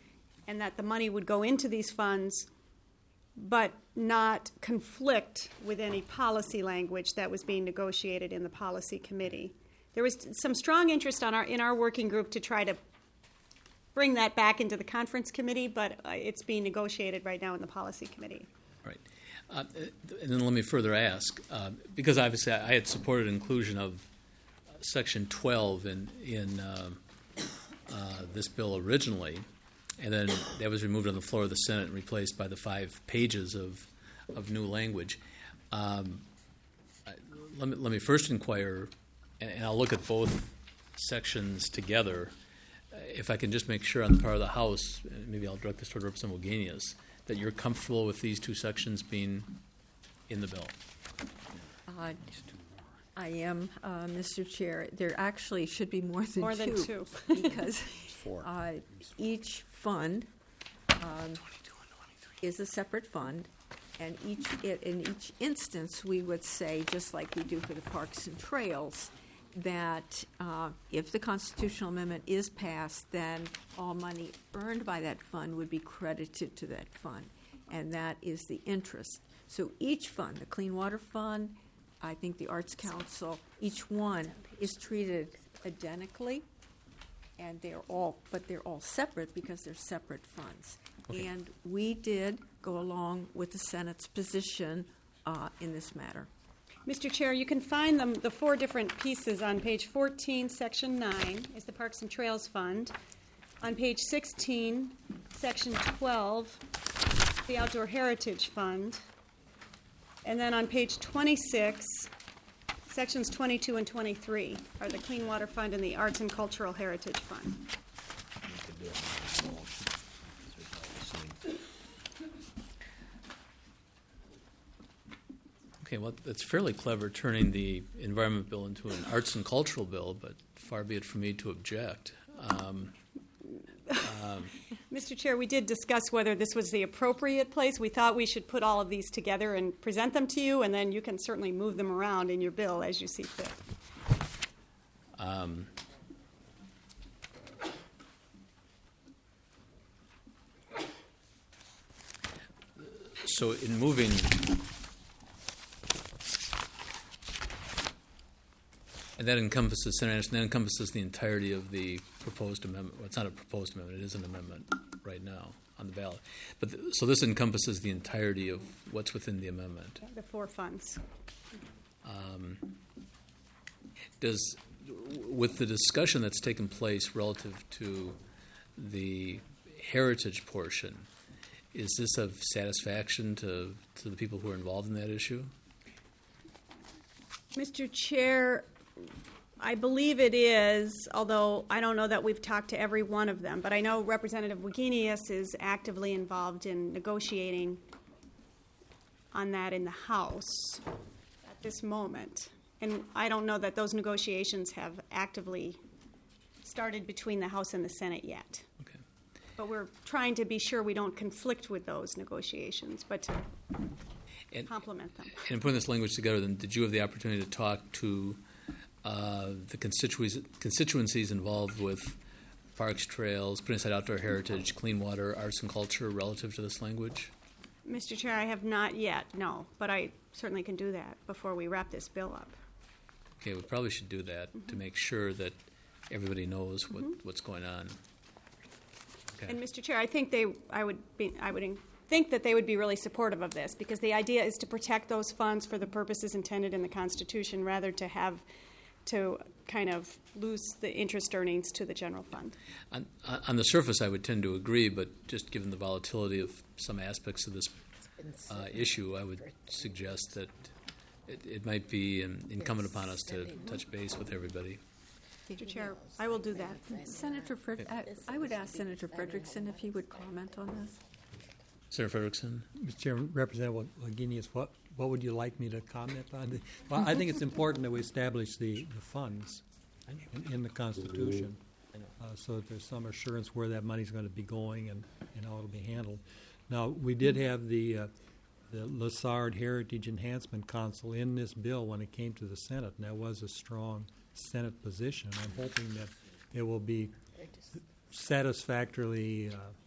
and that the money would go into these funds but not conflict with any policy language that was being negotiated in the policy committee. There was some strong interest on our, in our working group to try to bring that back into the conference committee, but uh, it's being negotiated right now in the policy committee. Right. Uh, and then let me further ask, uh, because obviously I had supported inclusion of Section twelve in, in uh, uh, this bill originally, and then that was removed on the floor of the Senate and replaced by the five pages of, of new language. Um, I, let me, let me first inquire, and, and I'll look at both sections together. If I can just make sure on the part of the House, maybe I'll direct this toward Representative Wagenius, that you're comfortable with these two sections being in the bill. Uh, I am, uh, Mister Chair. There actually should be more than More two. than two. because uh, each fund um, is a separate fund, and each in each instance we would say, just like we do for the parks and trails, that uh, if the constitutional amendment is passed, then all money earned by that fund would be credited to that fund, and that is the interest. So each fund, the Clean Water Fund, I think the Arts Council, each one is treated identically, and they're all, but they're all separate because they're separate funds. Okay. And we did go along with the Senate's position uh, in this matter. Mister Chair, you can find them, the four different pieces on page fourteen, section nine, is the Parks and Trails Fund. On page sixteen, section twelve, the Outdoor Heritage Fund. And then on page twenty-six, sections twenty-two and twenty-three are the Clean Water Fund and the Arts and Cultural Heritage Fund. Okay, well, it's fairly clever turning the environment bill into an arts and cultural bill, but far be it from me to object. Um, um, Mister Chair, we did discuss whether this was the appropriate place. We thought we should put all of these together and present them to you, and then you can certainly move them around in your bill as you see fit. um, so in moving and that encompasses, Senator Anderson, that encompasses the entirety of the proposed amendment. Well, it's not a proposed amendment; it is an amendment right now on the ballot. But th- so this encompasses the entirety of what's within the amendment. The four funds. Um, does, with the discussion that's taken place relative to the heritage portion, is this of satisfaction to, to the people who are involved in that issue? Mister Chair, I believe it is, although I don't know that we've talked to every one of them. But I know Representative Wagenius is actively involved in negotiating on that in the House at this moment. And I don't know that those negotiations have actively started between the House and the Senate yet. Okay. But we're trying to be sure we don't conflict with those negotiations, but to and, complement them. And in putting this language together, then, did you have the opportunity to talk to uh, the constituencies, constituencies involved with parks, trails, putting aside outdoor heritage, clean water, arts and culture relative to this language? Mister Chair, I have not yet, no, but I certainly can do that before we wrap this bill up. Okay, we probably should do that mm-hmm. to make sure that everybody knows what, mm-hmm. what's going on. Okay. And Mister Chair, I think they, I would be, I would think that they would be really supportive of this, because the idea is to protect those funds for the purposes intended in the Constitution, rather to have to kind of lose the interest earnings to the general fund. On, on the surface, I would tend to agree, but just given the volatility of some aspects of this uh, issue, I would suggest that it, it might be um, incumbent upon us to touch base with everybody. Mister Chair, I will do that. Senator Fred- I, I would ask Senator Frederickson if he would comment on this. Senator Frederickson. Mister Chairman, Representative Wagenius, what, what would you like me to comment on? Well, I think it's important that we establish the, the funds in, in the Constitution, uh, so that there's some assurance where that money's going to be going and, and how it'll be handled. Now, we did have the uh, the Lessard Heritage Enhancement Council in this bill when it came to the Senate, and that was a strong Senate position. I'm hoping that it will be satisfactorily uh,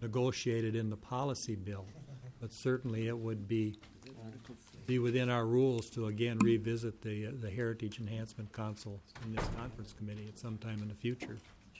negotiated in the policy bill. But certainly it would be be within our rules to again revisit the uh, the Heritage Enhancement Council in this conference committee at some time in the future.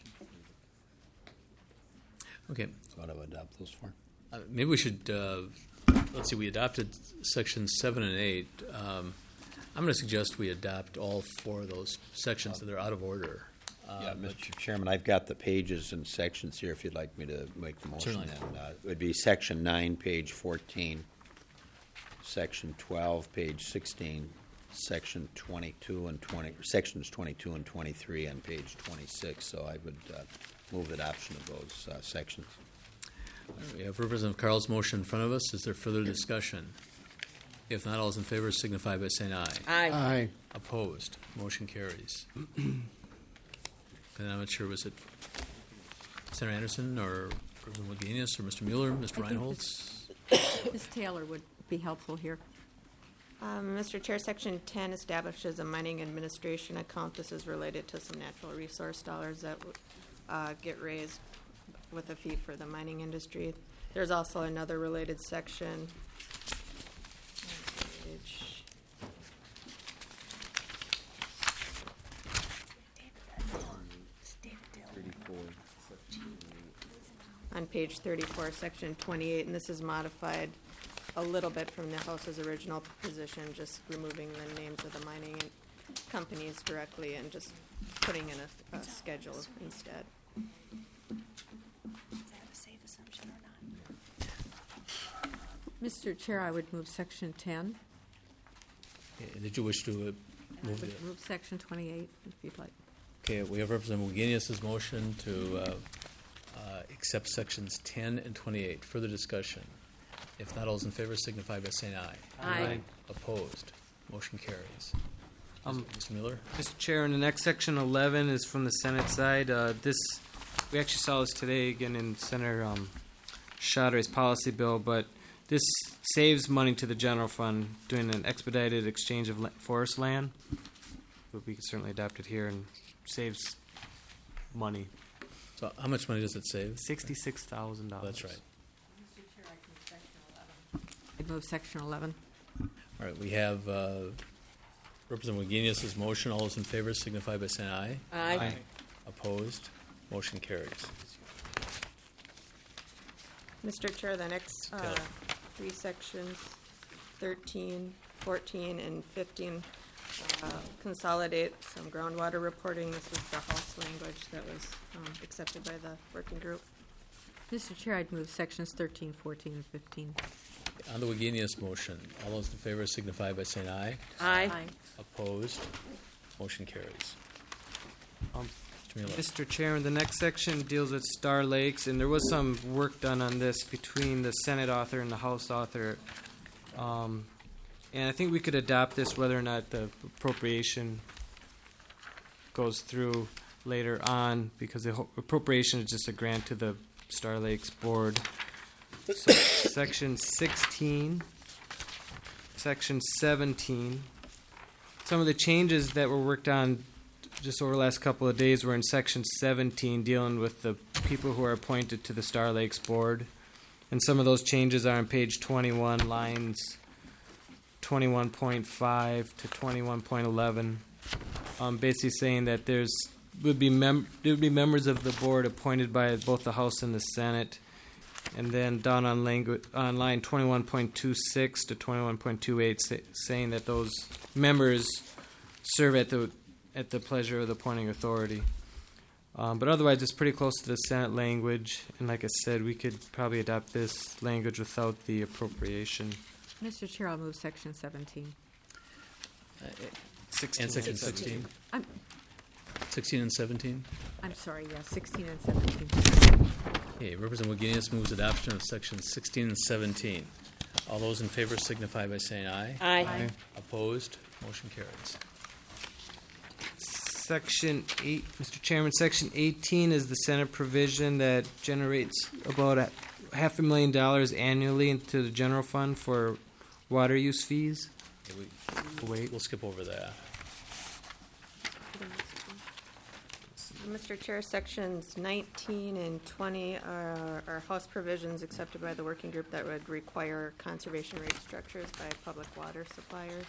Okay. So what do I adopt those for? Uh, maybe we should, uh, let's see, we adopted sections seven and eight. Um, I'm going to suggest we adopt all four of those sections that are out of order. Uh, Yeah, but- Mister Chairman, I've got the pages and sections here if you'd like me to make the motion. Certainly. And, uh, it would be section nine, page fourteen, section twelve, page sixteen, section twenty-two and twenty, sections twenty-two and twenty-three on page twenty-six. So I would uh, move adoption of those uh, sections. We have Representative Carl's motion in front of us. Is there further discussion? If not, all those in favor signify by saying aye. Aye. Aye. Opposed? Motion carries. And I'm not sure, was it Senator Anderson or Representative Wagenius or Mister Mueller, Mister I think Reinholz? Miz Taylor would be helpful here. Um, Mister Chair, Section ten establishes a mining administration account. This is related to some natural resource dollars that would uh, get raised with a fee for the mining industry. There's also another related section. Page- On page thirty-four, section twenty-eight, and this is modified a little bit from the House's original position, just removing the names of the mining companies directly and just putting in a, a schedule instead. Mister Chair, I would move section ten. Okay, Did you wish to uh, And I move would it? move section twenty-eight, if you'd like. Okay, we have Representative Wagenius' motion to uh, uh, accept sections ten and twenty-eight. Further discussion? If not, all those in favor signify by saying aye. Aye. Aye. Opposed? Motion carries. Um, Mister Mueller? Mister Chair, and the next section eleven is from the Senate side. Uh, this, we actually saw this today again in Senator um, Chaudhry's policy bill, but this saves money to the general fund doing an expedited exchange of la- forest land. But we could certainly adopt it here and saves money. So how much money does it save? Sixty-six thousand dollars. That's right. I'd move section eleven. All right, we have uh, Representative Wagenius' motion. All those in favor signify by saying aye. Aye. Aye. Opposed? Motion carries. Mister Chair, the next uh, Taylor. three sections, thirteen, fourteen, and fifteen, uh, consolidate some groundwater reporting. This was the House language that was um, accepted by the working group. Mister Chair, I'd move sections thirteen, fourteen, and fifteen. On the Wagenius motion, all those in favor signify by saying aye. Aye. Aye. Opposed? Motion carries. Um, Mister Mueller. Mister Chairman, the next section deals with Star Lakes, and there was some work done on this between the Senate author and the House author. Um, and I think we could adopt this whether or not the appropriation goes through later on, because the ho- appropriation is just a grant to the Star Lakes Board. So, section sixteen, section seventeen. Some of the changes that were worked on just over the last couple of days were in section seventeen, dealing with the people who are appointed to the Star Lakes Board. And some of those changes are on page twenty-one, lines twenty-one point five to twenty-one point eleven. Um, basically saying that there's would be mem- there would be members of the board appointed by both the House and the Senate. And then down on, langu- on line twenty-one point two six to twenty-one point two eight, say, saying that those members serve at the at the pleasure of the appointing authority. Um, but otherwise, it's pretty close to the Senate language. And like I said, we could probably adopt this language without the appropriation. Mister Chair, I'll move section seventeen. Uh, sixteen and section and sixteen? seventeen. I'm, sixteen and seventeen? I'm sorry, yeah, sixteen and seventeen. Okay, Representative Wagenius moves adoption of sections sixteen and seventeen. All those in favor signify by saying aye. Aye. Aye. Opposed? Motion carries. Section eight, Mister Chairman, section eighteen is the Senate provision that generates about a half a million dollars annually into the general fund for water use fees. Okay, we, wait, we'll skip over that. Mister Chair, sections nineteen and twenty are, are house provisions accepted by the working group that would require conservation rate structures by public water suppliers.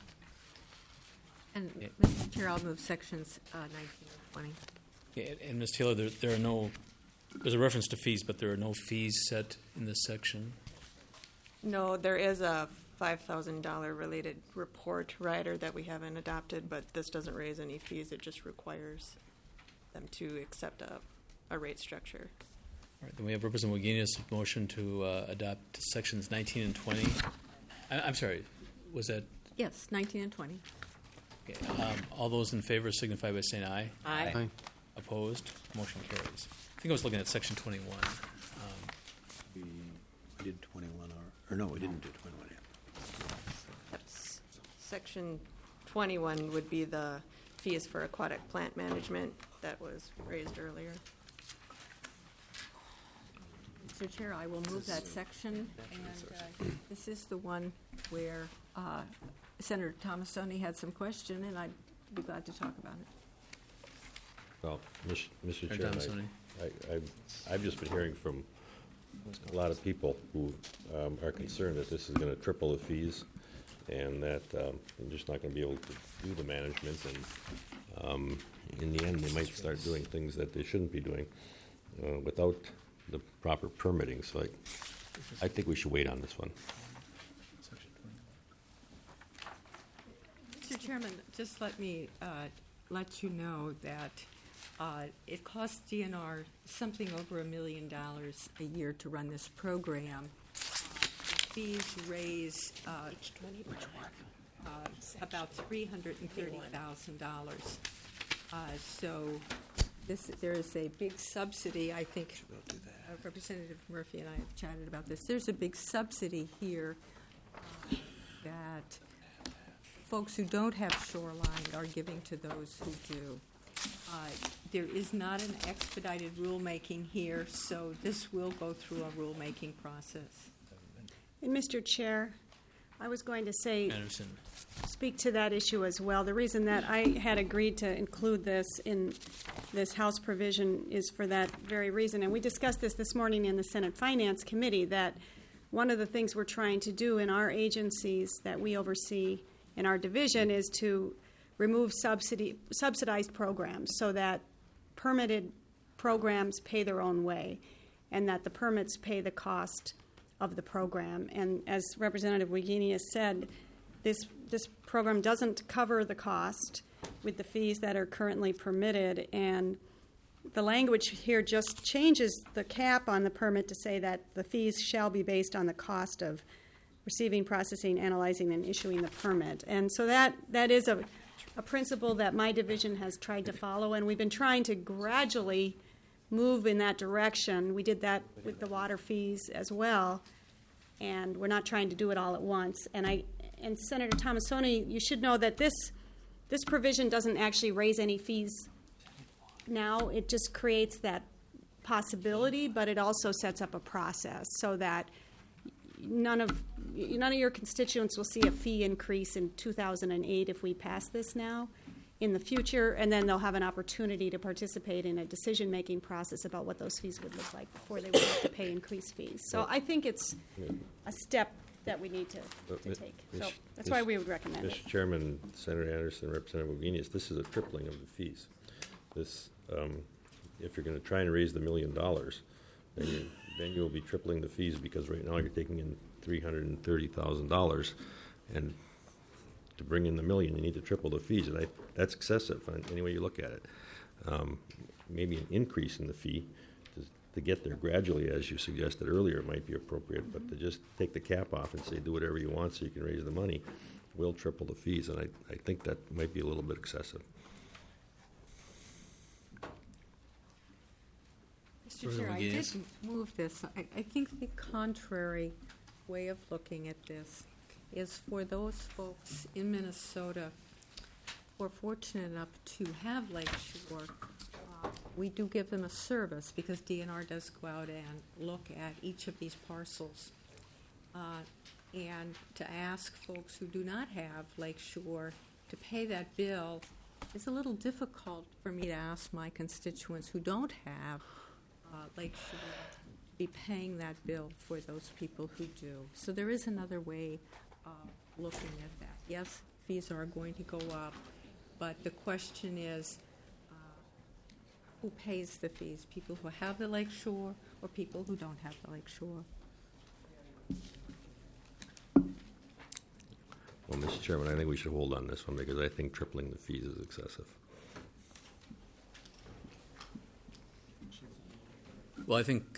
And, Mister Chair, I'll move sections uh, nineteen and twenty. Yeah, and Miz Taylor, there, there are no, there's a reference to fees, but there are no fees set in this section. No, there is a five thousand dollars related report rider that we haven't adopted, but this doesn't raise any fees. It just requires them to accept a, a rate structure. All right, then we have Representative Wagenius' motion to uh, adopt sections nineteen and twenty. I, I'm sorry, was that? Yes, nineteen and twenty. Okay, um, all those in favor signify by saying aye. Aye. Aye. Opposed? Motion carries. I think I was looking at section twenty-one. Um, We we did twenty-one, or, or no, we didn't do twenty-one yet. That's Section twenty-one would be the fees for aquatic plant management that was raised earlier. Mister Chair, I will move that section, and uh, this is the one where uh, Senator Tomassoni had some question, and I'd be glad to talk about it. Well, Mister Mister Senator Chairman, I, I, I've, I've just been hearing from a lot of people who um, are concerned that this is going to triple the fees, and that um, they're just not going to be able to do the management, and um, in the end, they might start doing things that they shouldn't be doing uh, without the proper permitting. So I, I think we should wait on this one. Mister Chairman, just let me uh, let you know that uh, it costs D N R something over a million dollars a year to run this program. Fees raise uh, uh, about three hundred thirty thousand dollars. Uh, so this, there is a big subsidy, I think. Uh, Representative Murphy and I have chatted about this. There's a big subsidy here uh, that folks who don't have shoreline are giving to those who do. Uh, there is not an expedited rulemaking here, so this will go through a rulemaking process. And Mister Chair, I was going to say, Anderson. speak to that issue as well. The reason that I had agreed to include this in this House provision is for that very reason. And we discussed this this morning in the Senate Finance Committee, that one of the things we're trying to do in our agencies that we oversee in our division is to remove subsidy, subsidized programs so that permitted programs pay their own way and that the permits pay the cost of the program. And as Representative Wagenius said, this this program doesn't cover the cost with the fees that are currently permitted, and the language here just changes the cap on the permit to say that the fees shall be based on the cost of receiving, processing, analyzing, and issuing the permit. And so that, that is a, a principle that my division has tried to follow, and we've been trying to gradually move in that direction. We did that with the water fees as well, and we're not trying to do it all at once. And I and Senator Tomassoni, you should know that this this provision doesn't actually raise any fees now. It just creates that possibility, but it also sets up a process so that none of none of your constituents will see a fee increase in two thousand eight if we pass this now. In the future, and then they'll have an opportunity to participate in a decision-making process about what those fees would look like before they would have to pay increased fees. So I think it's a step that we need to, to take. So that's why we would recommend it. Mister Chairman, Senator Anderson, Representative Wagenius, this is a tripling of the fees. This, um, if you're going to try and raise the million dollars, then you then you'll be tripling the fees, because right now you're taking in three hundred thirty thousand dollars, and to bring in the million, you need to triple the fees, and I, that's excessive any way you look at it. Um, maybe an increase in the fee to, to get there gradually, as you suggested earlier, might be appropriate, but to just take the cap off and say do whatever you want so you can raise the money will triple the fees, and I, I think that might be a little bit excessive. Mister Chair, I did move this. I, I think the contrary way of looking at this is for those folks in Minnesota who are fortunate enough to have Lake Shore. Uh, we do give them a service because D N R does go out and look at each of these parcels. Uh, and to ask folks who do not have Lake Shore to pay that bill it's a little difficult for me to ask my constituents who don't have uh, Lake Shore be paying that bill for those people who do. So there is another way of looking at that. Yes, fees are going to go up, but the question is, uh, who pays the fees? People who have the Lake Shore or people who don't have the Lake Shore? Well, Mister Chairman, I think we should hold on this one because I think tripling the fees is excessive. Well, I think,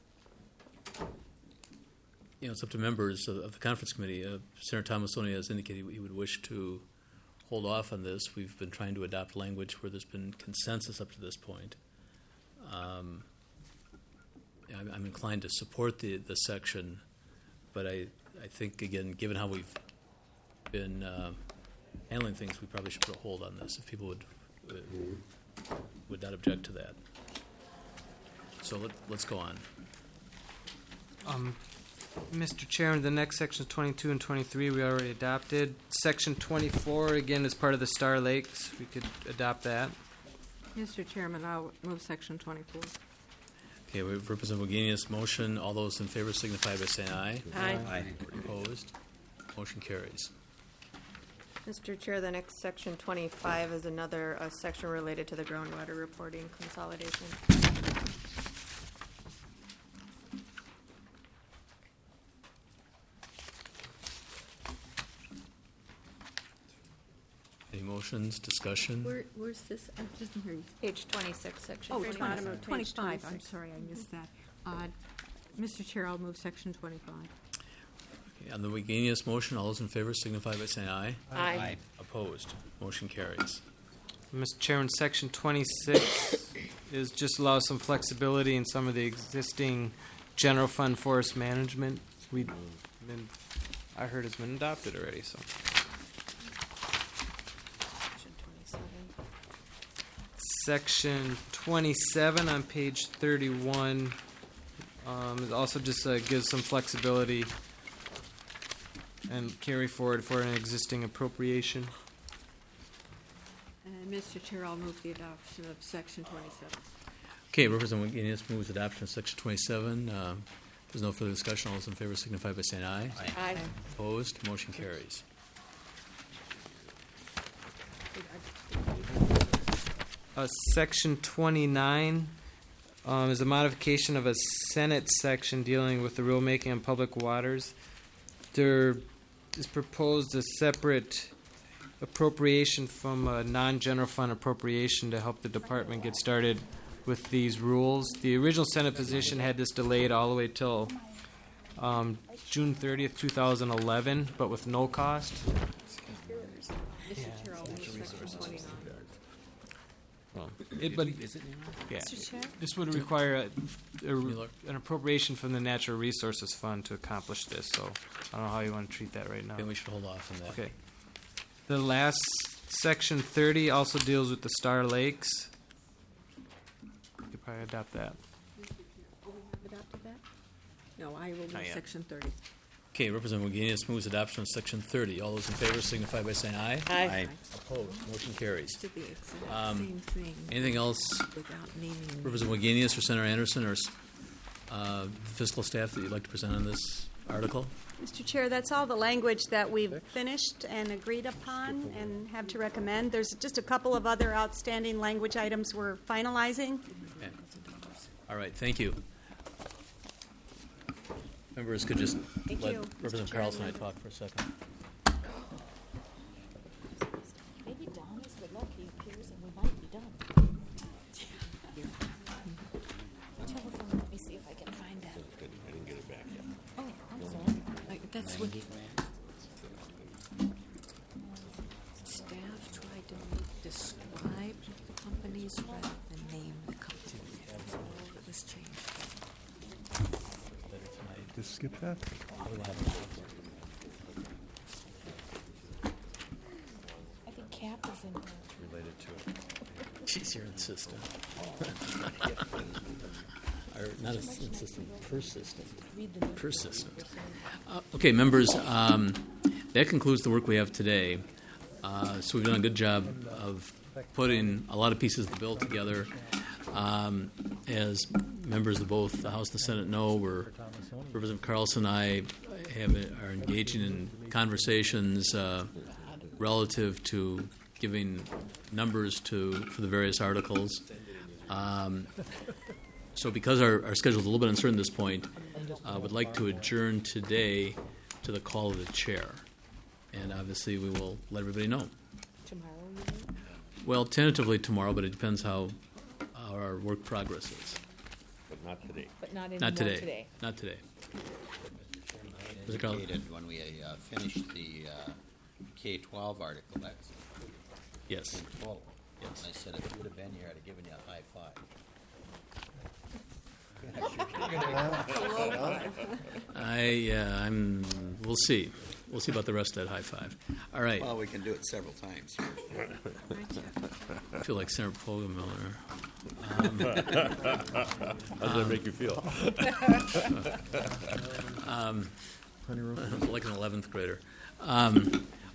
you know, it's up to members of, of the conference committee. Uh, Senator Tomassoni has indicated he would wish to hold off on this. We've been trying to adopt language where there's been consensus up to this point. Um, I'm, I'm inclined to support the, the section, but I, I think, again, given how we've been uh, handling things, we probably should put a hold on this if people would would, would not object to that. So let, let's go on. Um, Mister Chairman, the next sections twenty-two and twenty-three we already adopted. Section twenty-four, again, is part of the Star Lakes. We could adopt that. Mister Chairman, I'll move Section twenty-four. Okay, we have Representative Wagenius' motion. All those in favor signify by saying aye. Aye. Aye. Opposed? Motion carries. Mister Chair, the next section twenty-five is another uh, section related to the groundwater reporting consolidation. Any motions, discussion? Where, where's this? I didn't hear you. Page twenty-six, section Oh, twenty-five. bottom of page twenty-five. I'm twenty-six. sorry, I missed that. Uh, Mister Chair, I'll move Section twenty-five. Okay, on the Wagenius motion, all those in favor signify by saying aye. Aye. Aye. Opposed? Motion carries. Mister Chairman, section twenty-six is just allows some flexibility in some of the existing general fund forest management. We, been, I heard it's been adopted already, so. Section twenty-seven. Section twenty-seven on page thirty-one um, it also just uh, gives some flexibility and carry forward for an existing appropriation. And Mister Chair, I'll move the adoption of Section twenty-seven. Okay, Representative Wagenius moves adoption of section twenty-seven. Um, if there's no further discussion, all those in favor signify by saying aye. Aye. Aye. Opposed? Motion carries. Uh, section twenty-nine um, is a modification of a Senate section dealing with the rulemaking on public waters. There is proposed a separate appropriation from a non-general fund appropriation to help the department get started with these rules. The original Senate position had this delayed all the way till um, June thirtieth, two thousand eleven, but with no cost. Mister Chair, I'll move Section twenty-nine. Well, it, but yeah, Mister Chair? this would require a, a, an appropriation from the Natural Resources Fund to accomplish this. So I don't know how you want to treat that right now. Then we should hold off on that. Okay. The last section thirty also deals with the Star Lakes. You could probably adopt that. Adopted that? No, I will Not move yet. Section thirty. Okay, Representative Wagenius moves adoption of section thirty. All those in favor signify by saying aye. Aye. Aye. Opposed? Motion carries. To the exact Um, same thing. Anything else, Without naming. Representative Wagenius or Senator Anderson or uh, fiscal staff that you'd like to present on this article? Mister Chair, that's all the language that we've finished and agreed upon and have to recommend. There's just a couple of other outstanding language items we're finalizing. Okay. All right, thank you. Members could just Thank let you, Mister Representative Carlson and I Chairman. talk for a second. Maybe Don is good luck. He appears and we might be done. Telephone, let me see if I can find that. I didn't get it back yet. Oh, I'm sorry. Like, that's what staff tried to make describe the companies rather than name the company. So it was changed. Just skip that? I think Cap is in there. Related to it. She's your insistent. Or not as insistent, persistent. Persistent. Uh, okay, members, um, that concludes the work we have today. Uh, so we've done a good job of putting a lot of pieces of the bill together. Um, as members of both the House and the Senate know, we're, Representative Carlson and I have, are engaging in conversations uh, relative to giving numbers to for the various articles. Um, so because our, our schedule is a little bit uncertain at this point, I uh, would like to adjourn today to the call of the chair. And obviously we will let everybody know. Tomorrow, you mean? Well, tentatively tomorrow, but it depends how our work progresses. But not today. But not anymore Not today. today. Not today. Mister Indicated when we uh, finished the uh, K twelve article, that's Yes. in full. Yes. I said if you would have been here, I'd have given you a high five. I, uh, I'm, we'll see. We'll see about the rest of that high five. All right. Well, we can do it several times. I feel like Senator Poggemiller. How does that make you feel? um, like an eleventh grader. Um,